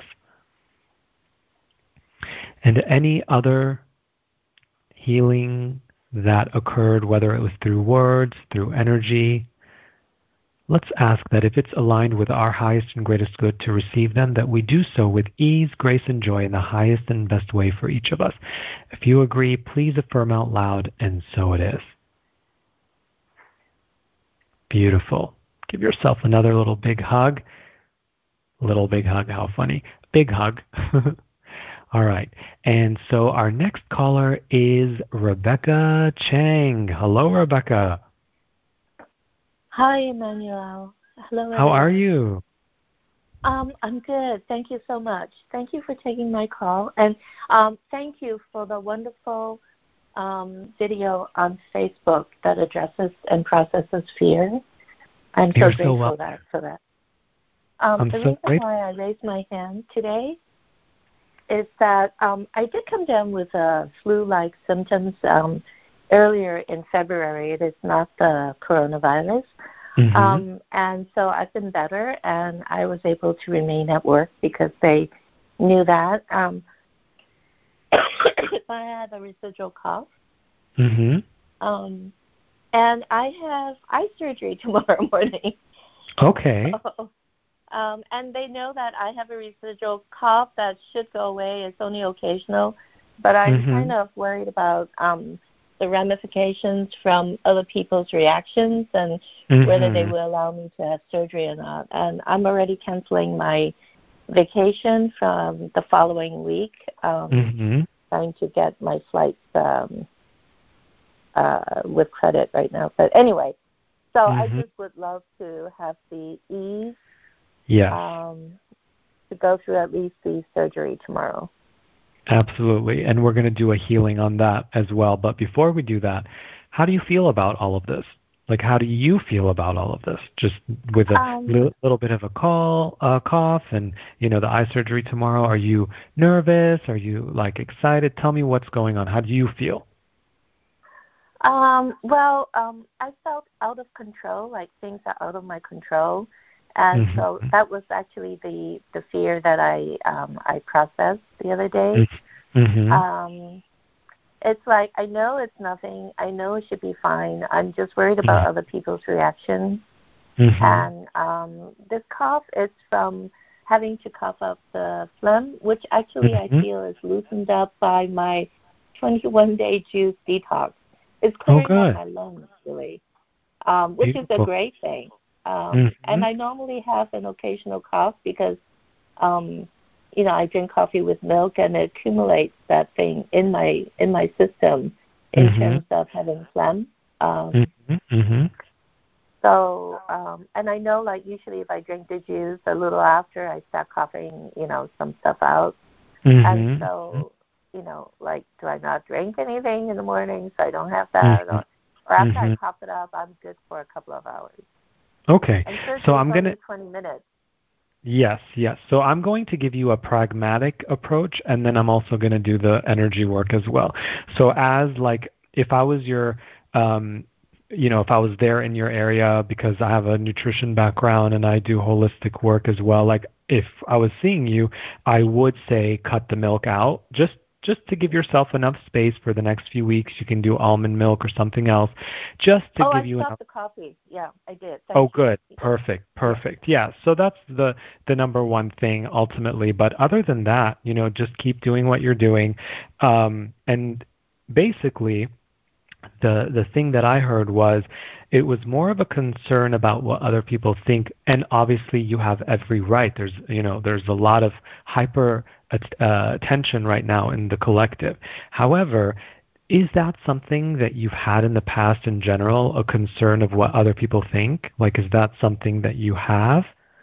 And any other healing that occurred, whether it was through words, through energy, let's ask that if it's aligned with our highest and greatest good to receive them, that we do so with ease, grace, and joy in the highest and best way for each of us. If you agree, please affirm out loud, and so it is. Beautiful. Give yourself another little big hug. Little big hug, how funny. Big hug. All right. And so our next caller is Rebecca Chang. Hello, Rebecca. Hi, Emmanuel. Hello, How are everyone. you? I'm good. Thank you so much. Thank you for taking my call, and thank you for the wonderful video on Facebook that addresses and processes fear. I'm so You're so grateful welcome. for that. I'm The so reason grateful. why I raised my hand today is that I did come down with flu-like symptoms earlier in February. It is not the coronavirus. Mm-hmm. And so I've been better, and I was able to remain at work because they knew that. I had a residual cough. Mm-hmm. And I have eye surgery tomorrow morning. Okay. So, and they know that I have a residual cough that should go away. It's only occasional. But I'm kind of worried about the ramifications from other people's reactions and whether they will allow me to have surgery or not. And I'm already canceling my vacation from the following week, trying to get my flights with credit right now. But anyway, so I just would love to have the ease to go through at least the surgery tomorrow. Absolutely. And we're going to do a healing on that as well. But before we do that, how do you feel about all of this? Like, how do you feel about all of this? Just with a little bit of a cough and, the eye surgery tomorrow. Are you nervous? Are you, excited? Tell me what's going on. How do you feel? I felt out of control, like things are out of my control. And so that was actually the fear that I processed the other day. It's like, I know it's nothing. I know it should be fine. I'm just worried about other people's reactions. And this cough is from having to cough up the phlegm, which actually I feel is loosened up by my 21-day juice detox. It's clearing out my lungs, really, which is a great thing. And I normally have an occasional cough because, I drink coffee with milk and it accumulates that thing in my system in terms of having phlegm. So, and I know, usually if I drink the juice a little after, I start coughing, some stuff out. And so, do I not drink anything in the morning so I don't have that? Or after I cough it up, I'm good for a couple of hours. Okay. So I'm going to 20 minutes. Yes. So I'm going to give you a pragmatic approach, and then I'm also going to do the energy work as well. So if I was your, if I was there in your area, because I have a nutrition background and I do holistic work as well, if I was seeing you, I would say cut the milk out, just to give yourself enough space for the next few weeks. You can do almond milk or something else, just to give you enough. Oh, I stopped the coffee. Yeah, I did. Thank you. Good. Perfect. Yeah. So that's the number one thing ultimately. But other than that, just keep doing what you're doing. And basically, the thing that I heard was it was more of a concern about what other people think, and obviously you have every right. There's a lot of hyper attention right now in the collective. However, is that something that you've had in the past in general, a concern of what other people think? Is that something that you have?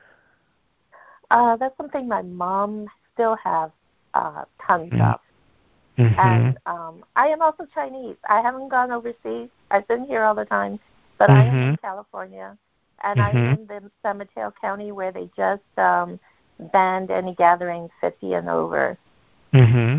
That's something my mom still has tons of. And I am also Chinese. I haven't gone overseas. I've been here all the time, but I am in California, and I'm in the San Mateo County where they just banned any gatherings 50 and over. And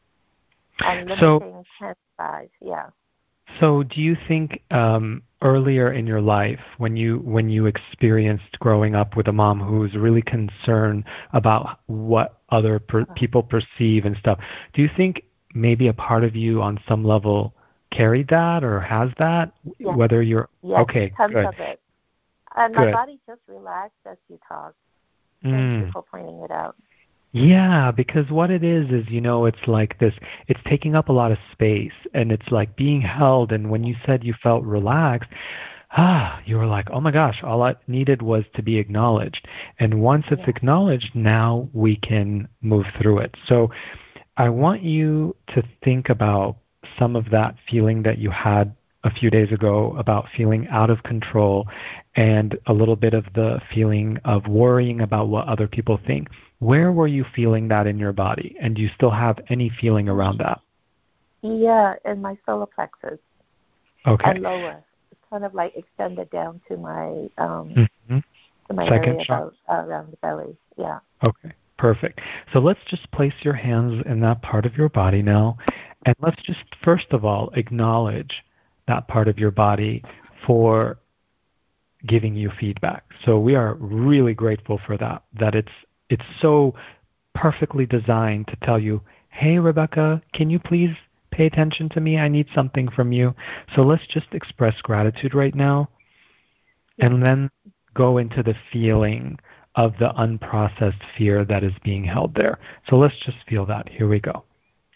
limiting 10-5, yeah. So do you think earlier in your life, when you experienced growing up with a mom who was really concerned about what other people perceive and stuff, do you think maybe a part of you on some level carried that or has that? Yes. Whether you're okay, tons good. Of it. And my body just relaxed as you talk. Thank you for pointing it out. Yeah, because what it is it's like this, it's taking up a lot of space, and it's like being held. And when you said you felt relaxed, you were like, oh my gosh, all I needed was to be acknowledged. And once it's acknowledged, now we can move through it. So I want you to think about some of that feeling that you had a few days ago about feeling out of control and a little bit of the feeling of worrying about what other people think. Where were you feeling that in your body? And do you still have any feeling around that? Yeah, in my solar plexus. Okay. And lower. It's kind of like extended down to my to my second area chakra. Around the belly. Yeah. Okay. Perfect. So let's just place your hands in that part of your body now. And let's just, first of all, acknowledge that part of your body for giving you feedback. So we are really grateful for that it's so perfectly designed to tell you, hey, Rebecca, can you please pay attention to me? I need something from you. So let's just express gratitude right now and then go into the feeling of the unprocessed fear that is being held there. So let's just feel that. Here we go.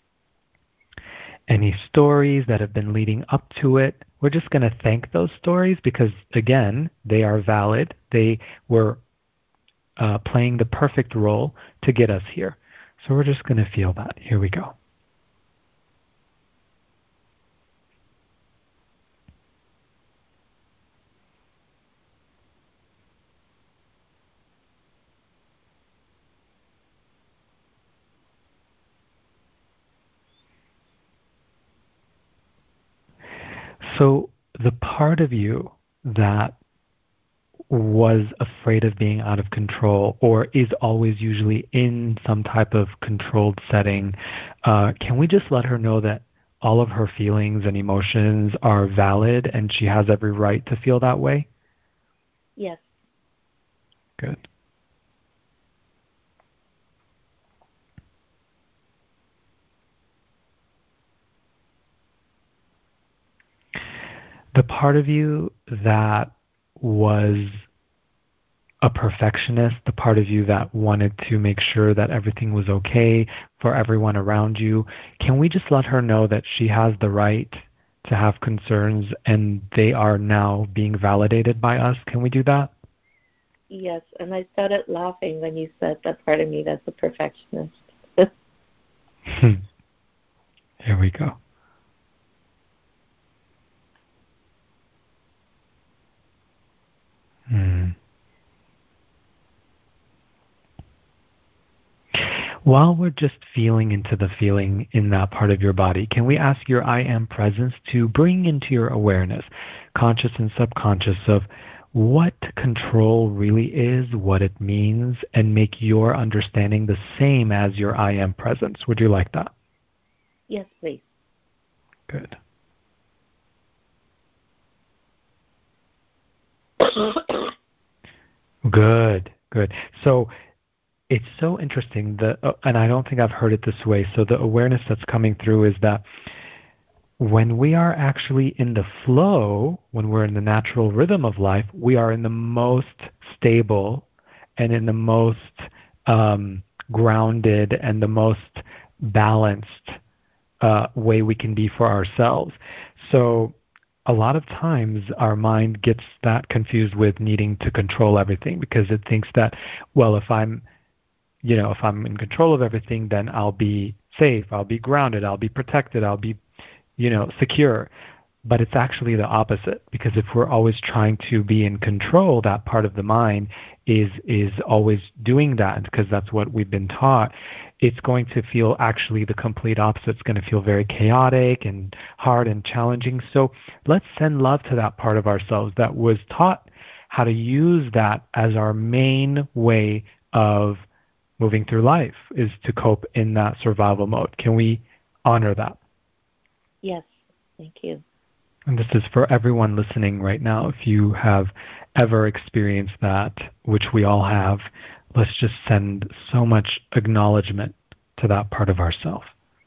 Any stories that have been leading up to it, we're just going to thank those stories because, again, they are valid. They were playing the perfect role to get us here. So we're just going to feel that. Here we go. So the part of you that was afraid of being out of control or is always usually in some type of controlled setting, can we just let her know that all of her feelings and emotions are valid and she has every right to feel that way? Yes. Good. The part of you that was a perfectionist, the part of you that wanted to make sure that everything was okay for everyone around you, can we just let her know that she has the right to have concerns and they are now being validated by us? Can we do that? Yes, and I started laughing when you said that part of me that's a perfectionist. Here we go. While we're just feeling into the feeling in that part of your body, can we ask your I Am presence to bring into your awareness, conscious and subconscious, of what control really is, what it means, and make your understanding the same as your I Am presence? Would you like that? Yes, please. Good. Good. So it's so interesting, and I don't think I've heard it this way. So the awareness that's coming through is that when we are actually in the flow, when we're in the natural rhythm of life, we are in the most stable and in the most grounded and the most balanced way we can be for ourselves. So a lot of times our mind gets that confused with needing to control everything because it thinks that, well, if I'm in control of everything, then I'll be safe, I'll be grounded, I'll be protected, I'll be, secure. But it's actually the opposite, because if we're always trying to be in control, that part of the mind is always doing that because that's what we've been taught. It's going to feel actually the complete opposite. It's going to feel very chaotic and hard and challenging. So let's send love to that part of ourselves that was taught how to use that as our main way of moving through life, is to cope in that survival mode. Can we honor that? Yes, thank you. And this is for everyone listening right now. If you have ever experienced that, which we all have, let's just send so much acknowledgement to that part of ourself.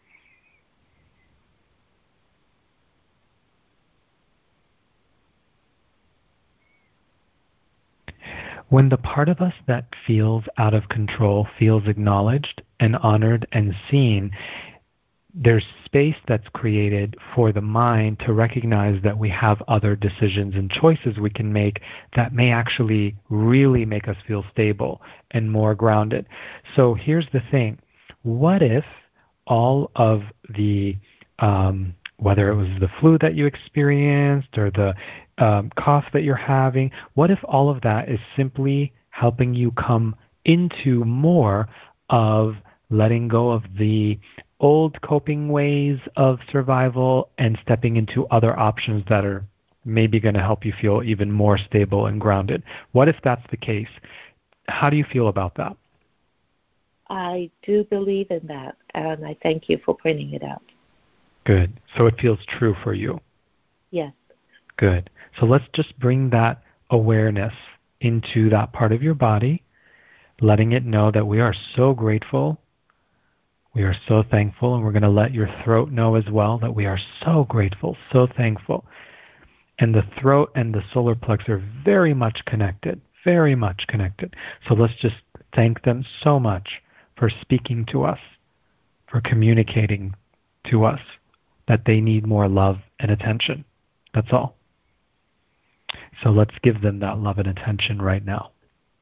When the part of us that feels out of control feels acknowledged and honored and seen, there's space that's created for the mind to recognize that we have other decisions and choices we can make that may actually really make us feel stable and more grounded. So here's the thing. What if all of the, whether it was the flu that you experienced or the cough that you're having, what if all of that is simply helping you come into more of letting go of the old coping ways of survival and stepping into other options that are maybe going to help you feel even more stable and grounded? What if that's the case? How do you feel about that? I do believe in that, and I thank you for pointing it out. Good. So it feels true for you? Yes. Good. So let's just bring that awareness into that part of your body, letting it know that we are so grateful, we are so thankful, and we're going to let your throat know as well that we are so grateful, so thankful. And the throat and the solar plex are very much connected, very much connected. So let's just thank them so much for speaking to us, for communicating to us that they need more love and attention. That's all. So let's give them that love and attention right now.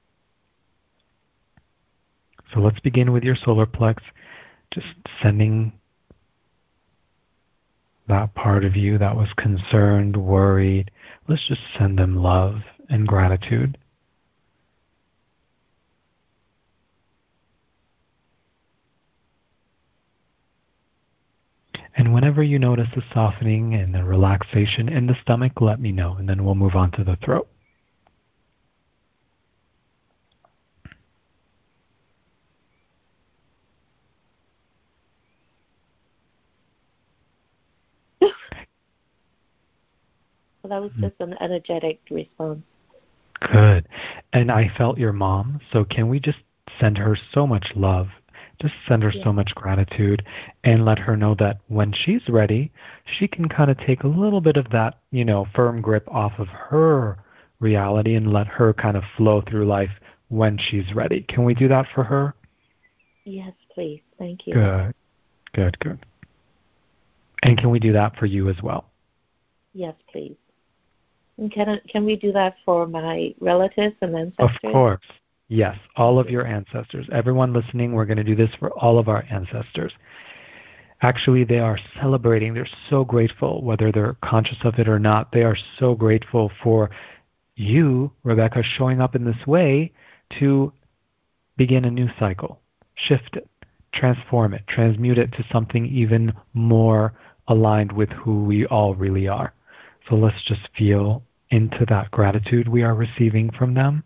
So let's begin with your solar plex, just sending that part of you that was concerned, worried. Let's just send them love and gratitude. And whenever you notice the softening and the relaxation in the stomach, let me know, and then we'll move on to the throat. Well, that was just an energetic response. Good. And I felt your mom, so can we just send her so much love? Just send her so much gratitude and let her know that when she's ready, she can kind of take a little bit of that, firm grip off of her reality and let her kind of flow through life when she's ready. Can we do that for her? Yes, please. Thank you. Good, good, good. And can we do that for you as well? Yes, please. And can we do that for my relatives and ancestors? Of course. Yes, all of your ancestors. Everyone listening, we're going to do this for all of our ancestors. Actually, they are celebrating. They're so grateful, whether they're conscious of it or not. They are so grateful for you, Rebecca, showing up in this way to begin a new cycle, shift it, transform it, transmute it to something even more aligned with who we all really are. So let's just feel into that gratitude we are receiving from them.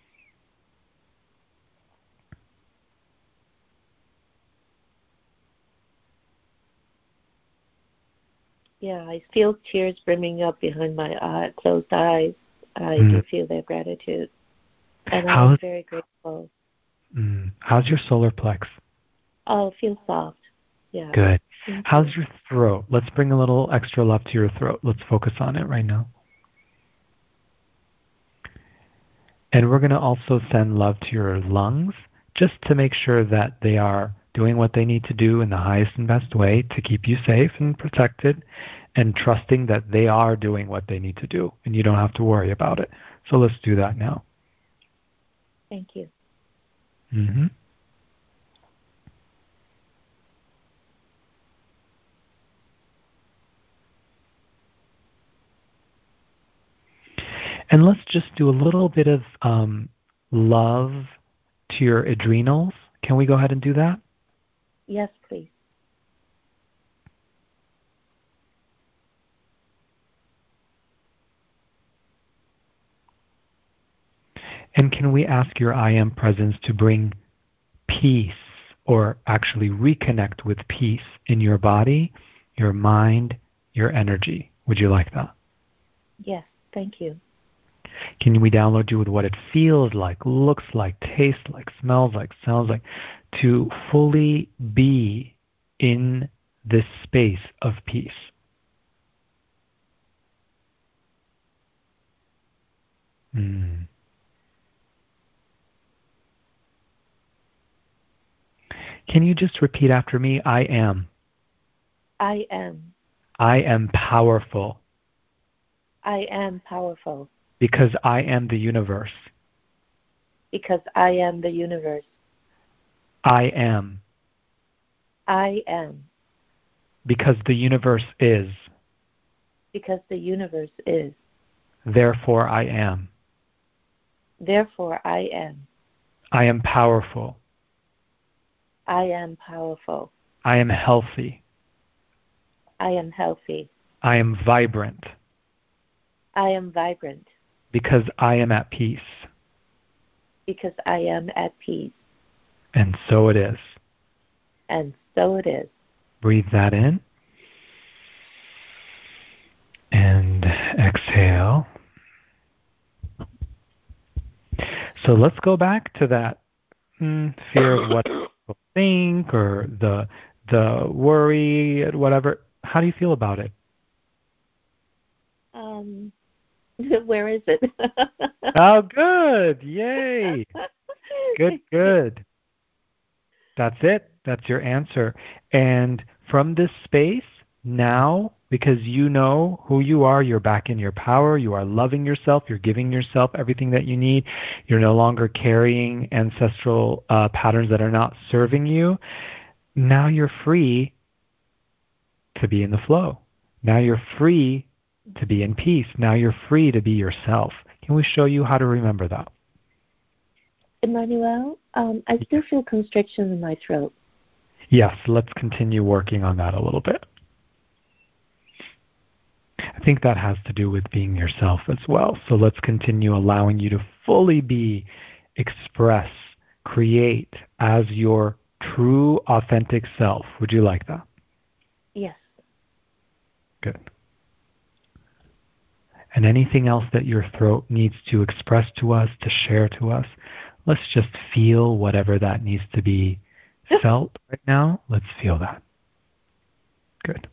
Yeah, I feel tears brimming up behind my closed eyes. I do feel their gratitude. And I'm very grateful. How's your solar plex? Oh, it feels soft. Yeah. Good. How's your throat? Let's bring a little extra love to your throat. Let's focus on it right now. And we're going to also send love to your lungs just to make sure that they are doing what they need to do in the highest and best way to keep you safe and protected, and trusting that they are doing what they need to do and you don't have to worry about it. So let's do that now. Thank you. Mm-hmm. And let's just do a little bit of love to your adrenals. Can we go ahead and do that? Yes, please. And can we ask your I Am presence to bring peace, or actually reconnect with peace in your body, your mind, your energy? Would you like that? Yes, thank you. Can we download you with what it feels like, looks like, tastes like, smells like, sounds like, to fully be in this space of peace? Can you just repeat after me? I am. I am. I am powerful. I am powerful. Because I am the universe. Because I am the universe. I am. I am. Because the universe is. Because the universe is. Therefore I am. Therefore I am. I am powerful. I am powerful. I am healthy. I am healthy. I am vibrant. I am vibrant. Because I am at peace. Because I am at peace. And so it is. And so it is. Breathe that in. And exhale. So let's go back to that fear of what people think or the worry, whatever. How do you feel about it? Where is it? Oh, good. Yay. Good. That's it. That's your answer. And from this space, now, because you know who you are, you're back in your power, you are loving yourself, you're giving yourself everything that you need, you're no longer carrying ancestral patterns that are not serving you. Now you're free to be in the flow. Now you're free to be in peace. Now you're free to be yourself. Can we show you how to remember that? Emmanuel, I still feel constriction in my throat. Yes, let's continue working on that a little bit. I think that has to do with being yourself as well. So let's continue allowing you to fully be, express, create as your true, authentic self. Would you like that? Yes. Good. And anything else that your throat needs to express to us, to share to us, let's just feel whatever that needs to be felt right now. Let's feel that. Good.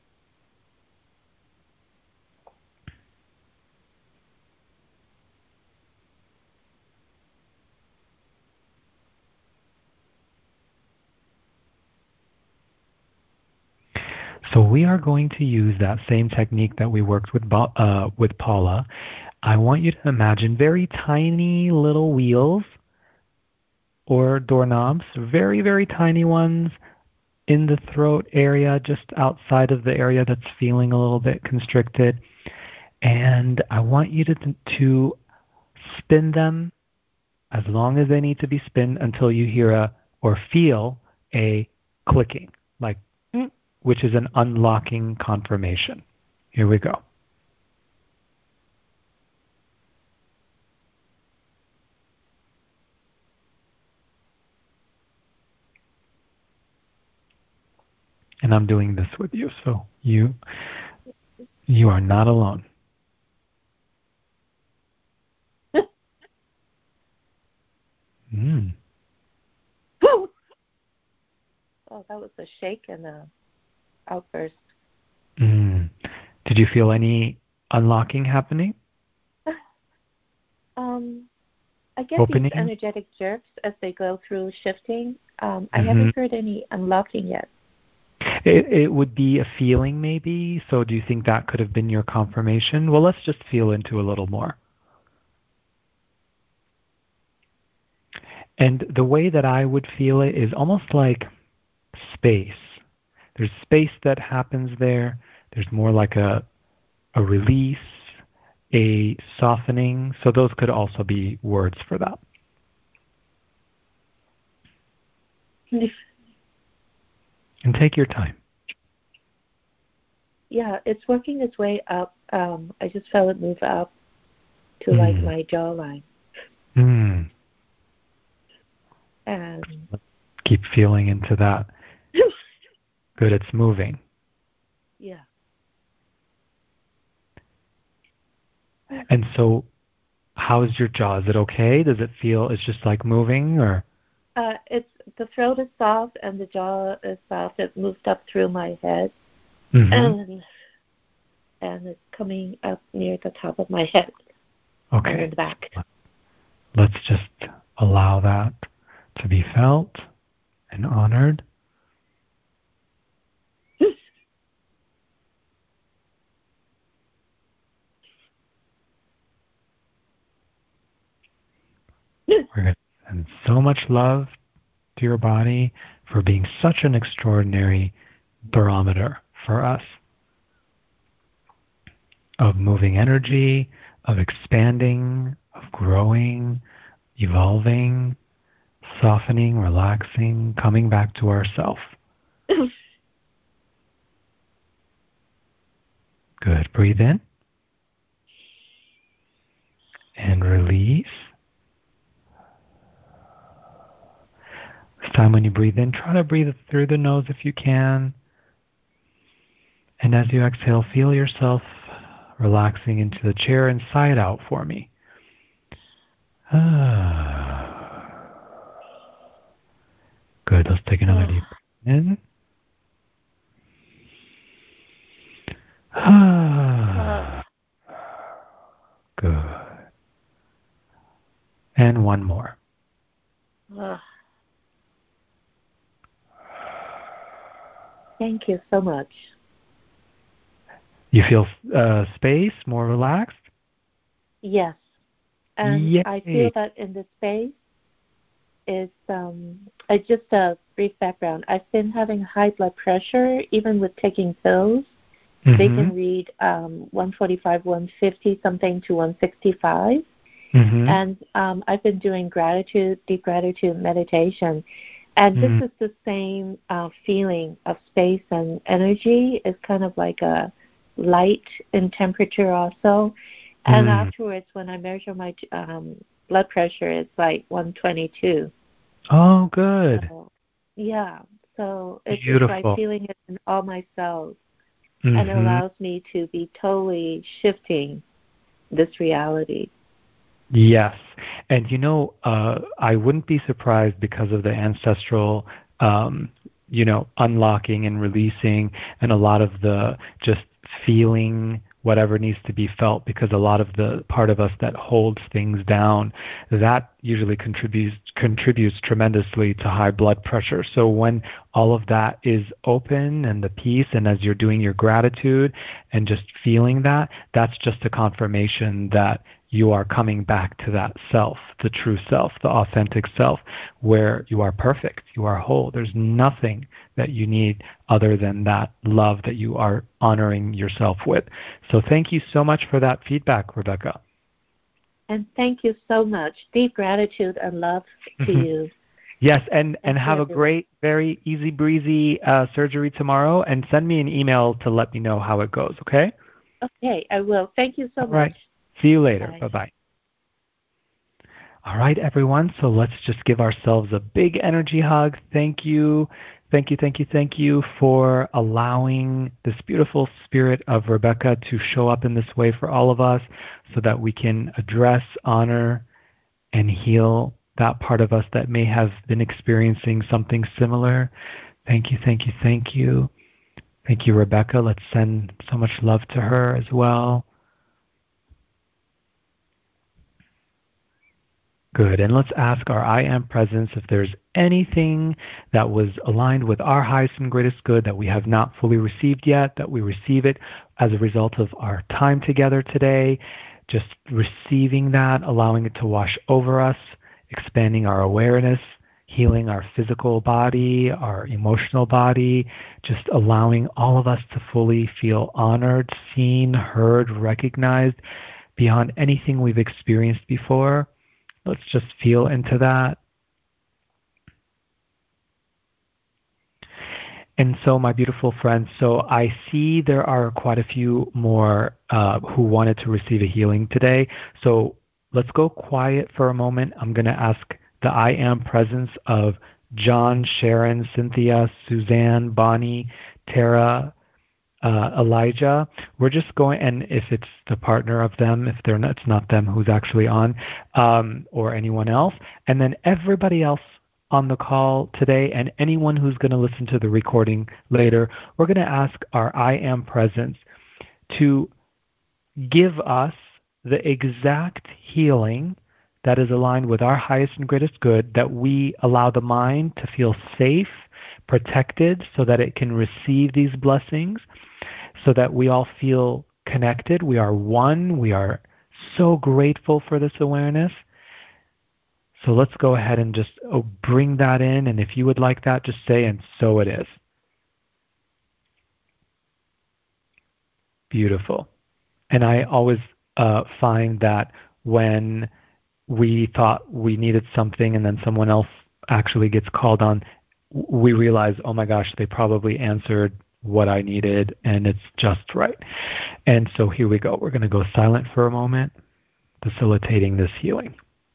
So we are going to use that same technique that we worked with Paula. I want you to imagine very tiny little wheels or doorknobs, very, very tiny ones in the throat area, just outside of the area that's feeling a little bit constricted. And I want you to spin them as long as they need to be spinned until you hear or feel a clicking, like which is an unlocking confirmation. Here we go. And I'm doing this with you, so you are not alone. Oh, that was a shake and a outburst. Did you feel any unlocking happening? I get these energetic jerks as they go through shifting. I haven't heard any unlocking yet. It would be a feeling maybe. So do you think that could have been your confirmation? Well, let's just feel into a little more. And the way that I would feel it is almost like space. There's space that happens there. There's more like a release, a softening. So those could also be words for that. And take your time. Yeah, it's working its way up. I just felt it move up to like my jawline. And keep feeling into that. Good, it's moving. Yeah. And so how's your jaw? Is it okay? Does it feel it's just like moving or? It's the throat is soft and the jaw is soft. It moved up through my head. And it's coming up near the top of my head. Okay. And in the back. Let's just allow that to be felt and honored. We're going to send so much love to your body for being such an extraordinary barometer for us of moving energy, of expanding, of growing, evolving, softening, relaxing, coming back to ourself. Good. Breathe in and release. This time when you breathe in, try to breathe through the nose if you can. And as you exhale, feel yourself relaxing into the chair and sigh it out for me. Good. Let's take another deep breath in. Good. And one more. Thank you so much. You feel space, more relaxed? Yes. And Yay. I feel that in the space is just a brief background. I've been having high blood pressure, even with taking pills. Mm-hmm. They can read 145, 150, something to 165. Mm-hmm. And I've been doing deep gratitude meditation. And this is the same feeling of space and energy. It's kind of like a light in temperature also. And afterwards, when I measure my blood pressure, it's like 122. Oh, good. So, yeah. So it's beautiful. just like feeling it in all my cells. And it allows me to be totally shifting this reality. Yes. And I wouldn't be surprised because of the ancestral, unlocking and releasing and a lot of the just feeling whatever needs to be felt, because a lot of the part of us that holds things down, that usually contributes tremendously to high blood pressure. So when all of that is open and the peace, and as you're doing your gratitude and just feeling that, that's just a confirmation that you are coming back to that self, the true self, the authentic self, where you are perfect, you are whole. There's nothing that you need other than that love that you are honoring yourself with. So thank you so much for that feedback, Rebecca. And thank you so much. Deep gratitude and love to you. Yes, and have a great, very easy breezy surgery tomorrow, and send me an email to let me know how it goes, okay? Okay, I will. Thank you so much. Right. See you later. Bye. Bye-bye. All right, everyone. So let's just give ourselves a big energy hug. Thank you. Thank you, thank you, thank you for allowing this beautiful spirit of Rebecca to show up in this way for all of us so that we can address, honor, and heal that part of us that may have been experiencing something similar. Thank you, thank you, thank you. Thank you, Rebecca. Let's send so much love to her as well. Good. And let's ask our I Am Presence if there's anything that was aligned with our highest and greatest good that we have not fully received yet, that we receive it as a result of our time together today, just receiving that, allowing it to wash over us, expanding our awareness, healing our physical body, our emotional body, just allowing all of us to fully feel honored, seen, heard, recognized beyond anything we've experienced before. Let's just feel into that. And so, my beautiful friends, so I see there are quite a few more who wanted to receive a healing today. So let's go quiet for a moment. I'm going to ask the I Am Presence of John, Sharon, Cynthia, Suzanne, Bonnie, Tara, Elijah. We're just going, and if it's the partner of them, if they're not, it's not them who's actually on, or anyone else, and then everybody else on the call today, and anyone who's going to listen to the recording later, we're going to ask our I Am Presence to give us the exact healing that is aligned with our highest and greatest good, that we allow the mind to feel safe, protected, so that it can receive these blessings, so that we all feel connected. We are one. We are so grateful for this awareness. So let's go ahead and just bring that in. And if you would like that, just say, and so it is. Beautiful. And I always find that when we thought we needed something and then someone else actually gets called on, we realize, oh my gosh, they probably answered what I needed and it's just right. And so here we go. We're going to go silent for a moment, facilitating this healing.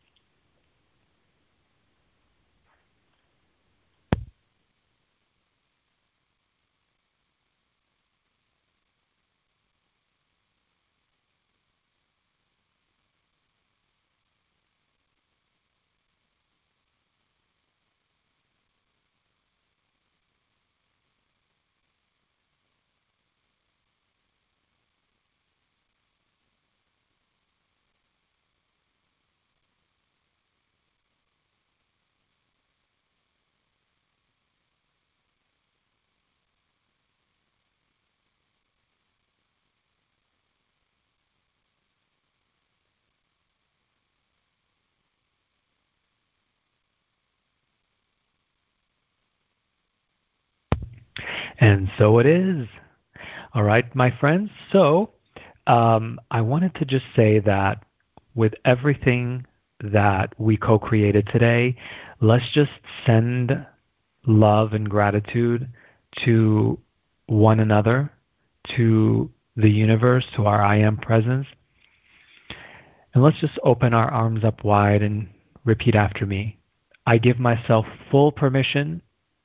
And so it is. All right, my friends. So I wanted to just say that with everything that we co-created today, let's just send love and gratitude to one another, to the universe, to our I Am presence. And let's just open our arms up wide and repeat after me. I give myself full permission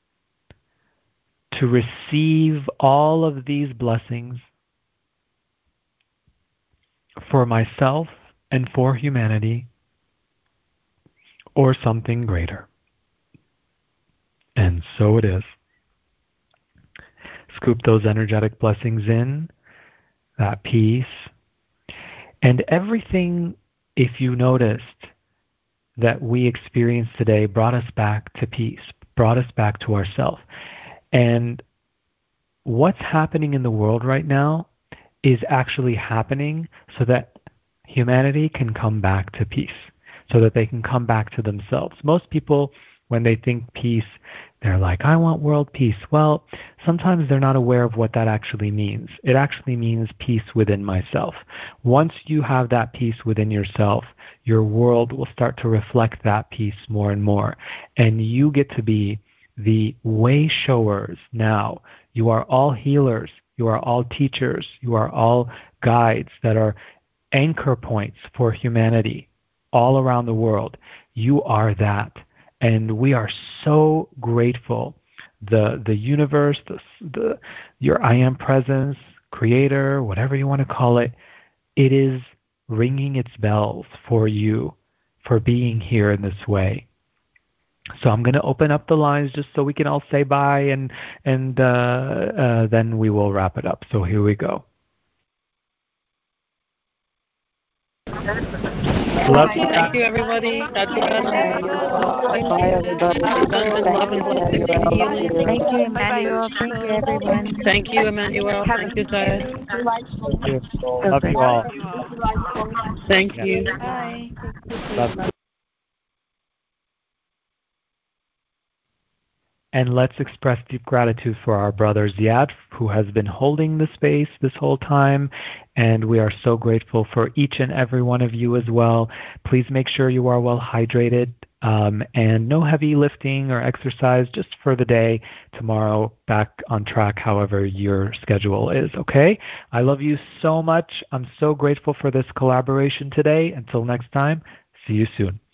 to receive all of these blessings for myself and for humanity or something greater. And so it is. Scoop those energetic blessings in, that peace. And everything, if you noticed, that we experienced today brought us back to peace, brought us back to ourselves. And what's happening in the world right now is actually happening so that humanity can come back to peace, so that they can come back to themselves. Most people, when they think peace, they're like, I want world peace. Well, sometimes they're not aware of what that actually means. It actually means peace within myself. Once you have that peace within yourself, your world will start to reflect that peace more and more. And you get to be the way showers now. You are all healers. You are all teachers. You are all guides that are anchor points for humanity all around the world. You are that. And we are so grateful. The universe, your I Am presence, creator, whatever you want to call it, it is ringing its bells for you, for being here in this way. So I'm going to open up the lines just so we can all say bye, and then we will wrap it up. So here we go. Love you. Thank you, everybody. God bless. Bye, everybody. Love and blessings and healing. Thank you, Emmanuel. Thank you, everyone. Thank you, Emmanuel. Thank you, Zayed. Thank you. Love you all. Thank you. Bye. Love you. And let's express deep gratitude for our brother Ziad, who has been holding the space this whole time. And we are so grateful for each and every one of you as well. Please make sure you are well hydrated, and no heavy lifting or exercise just for the day. Tomorrow, back on track, however your schedule is, okay? I love you so much. I'm so grateful for this collaboration today. Until next time, see you soon.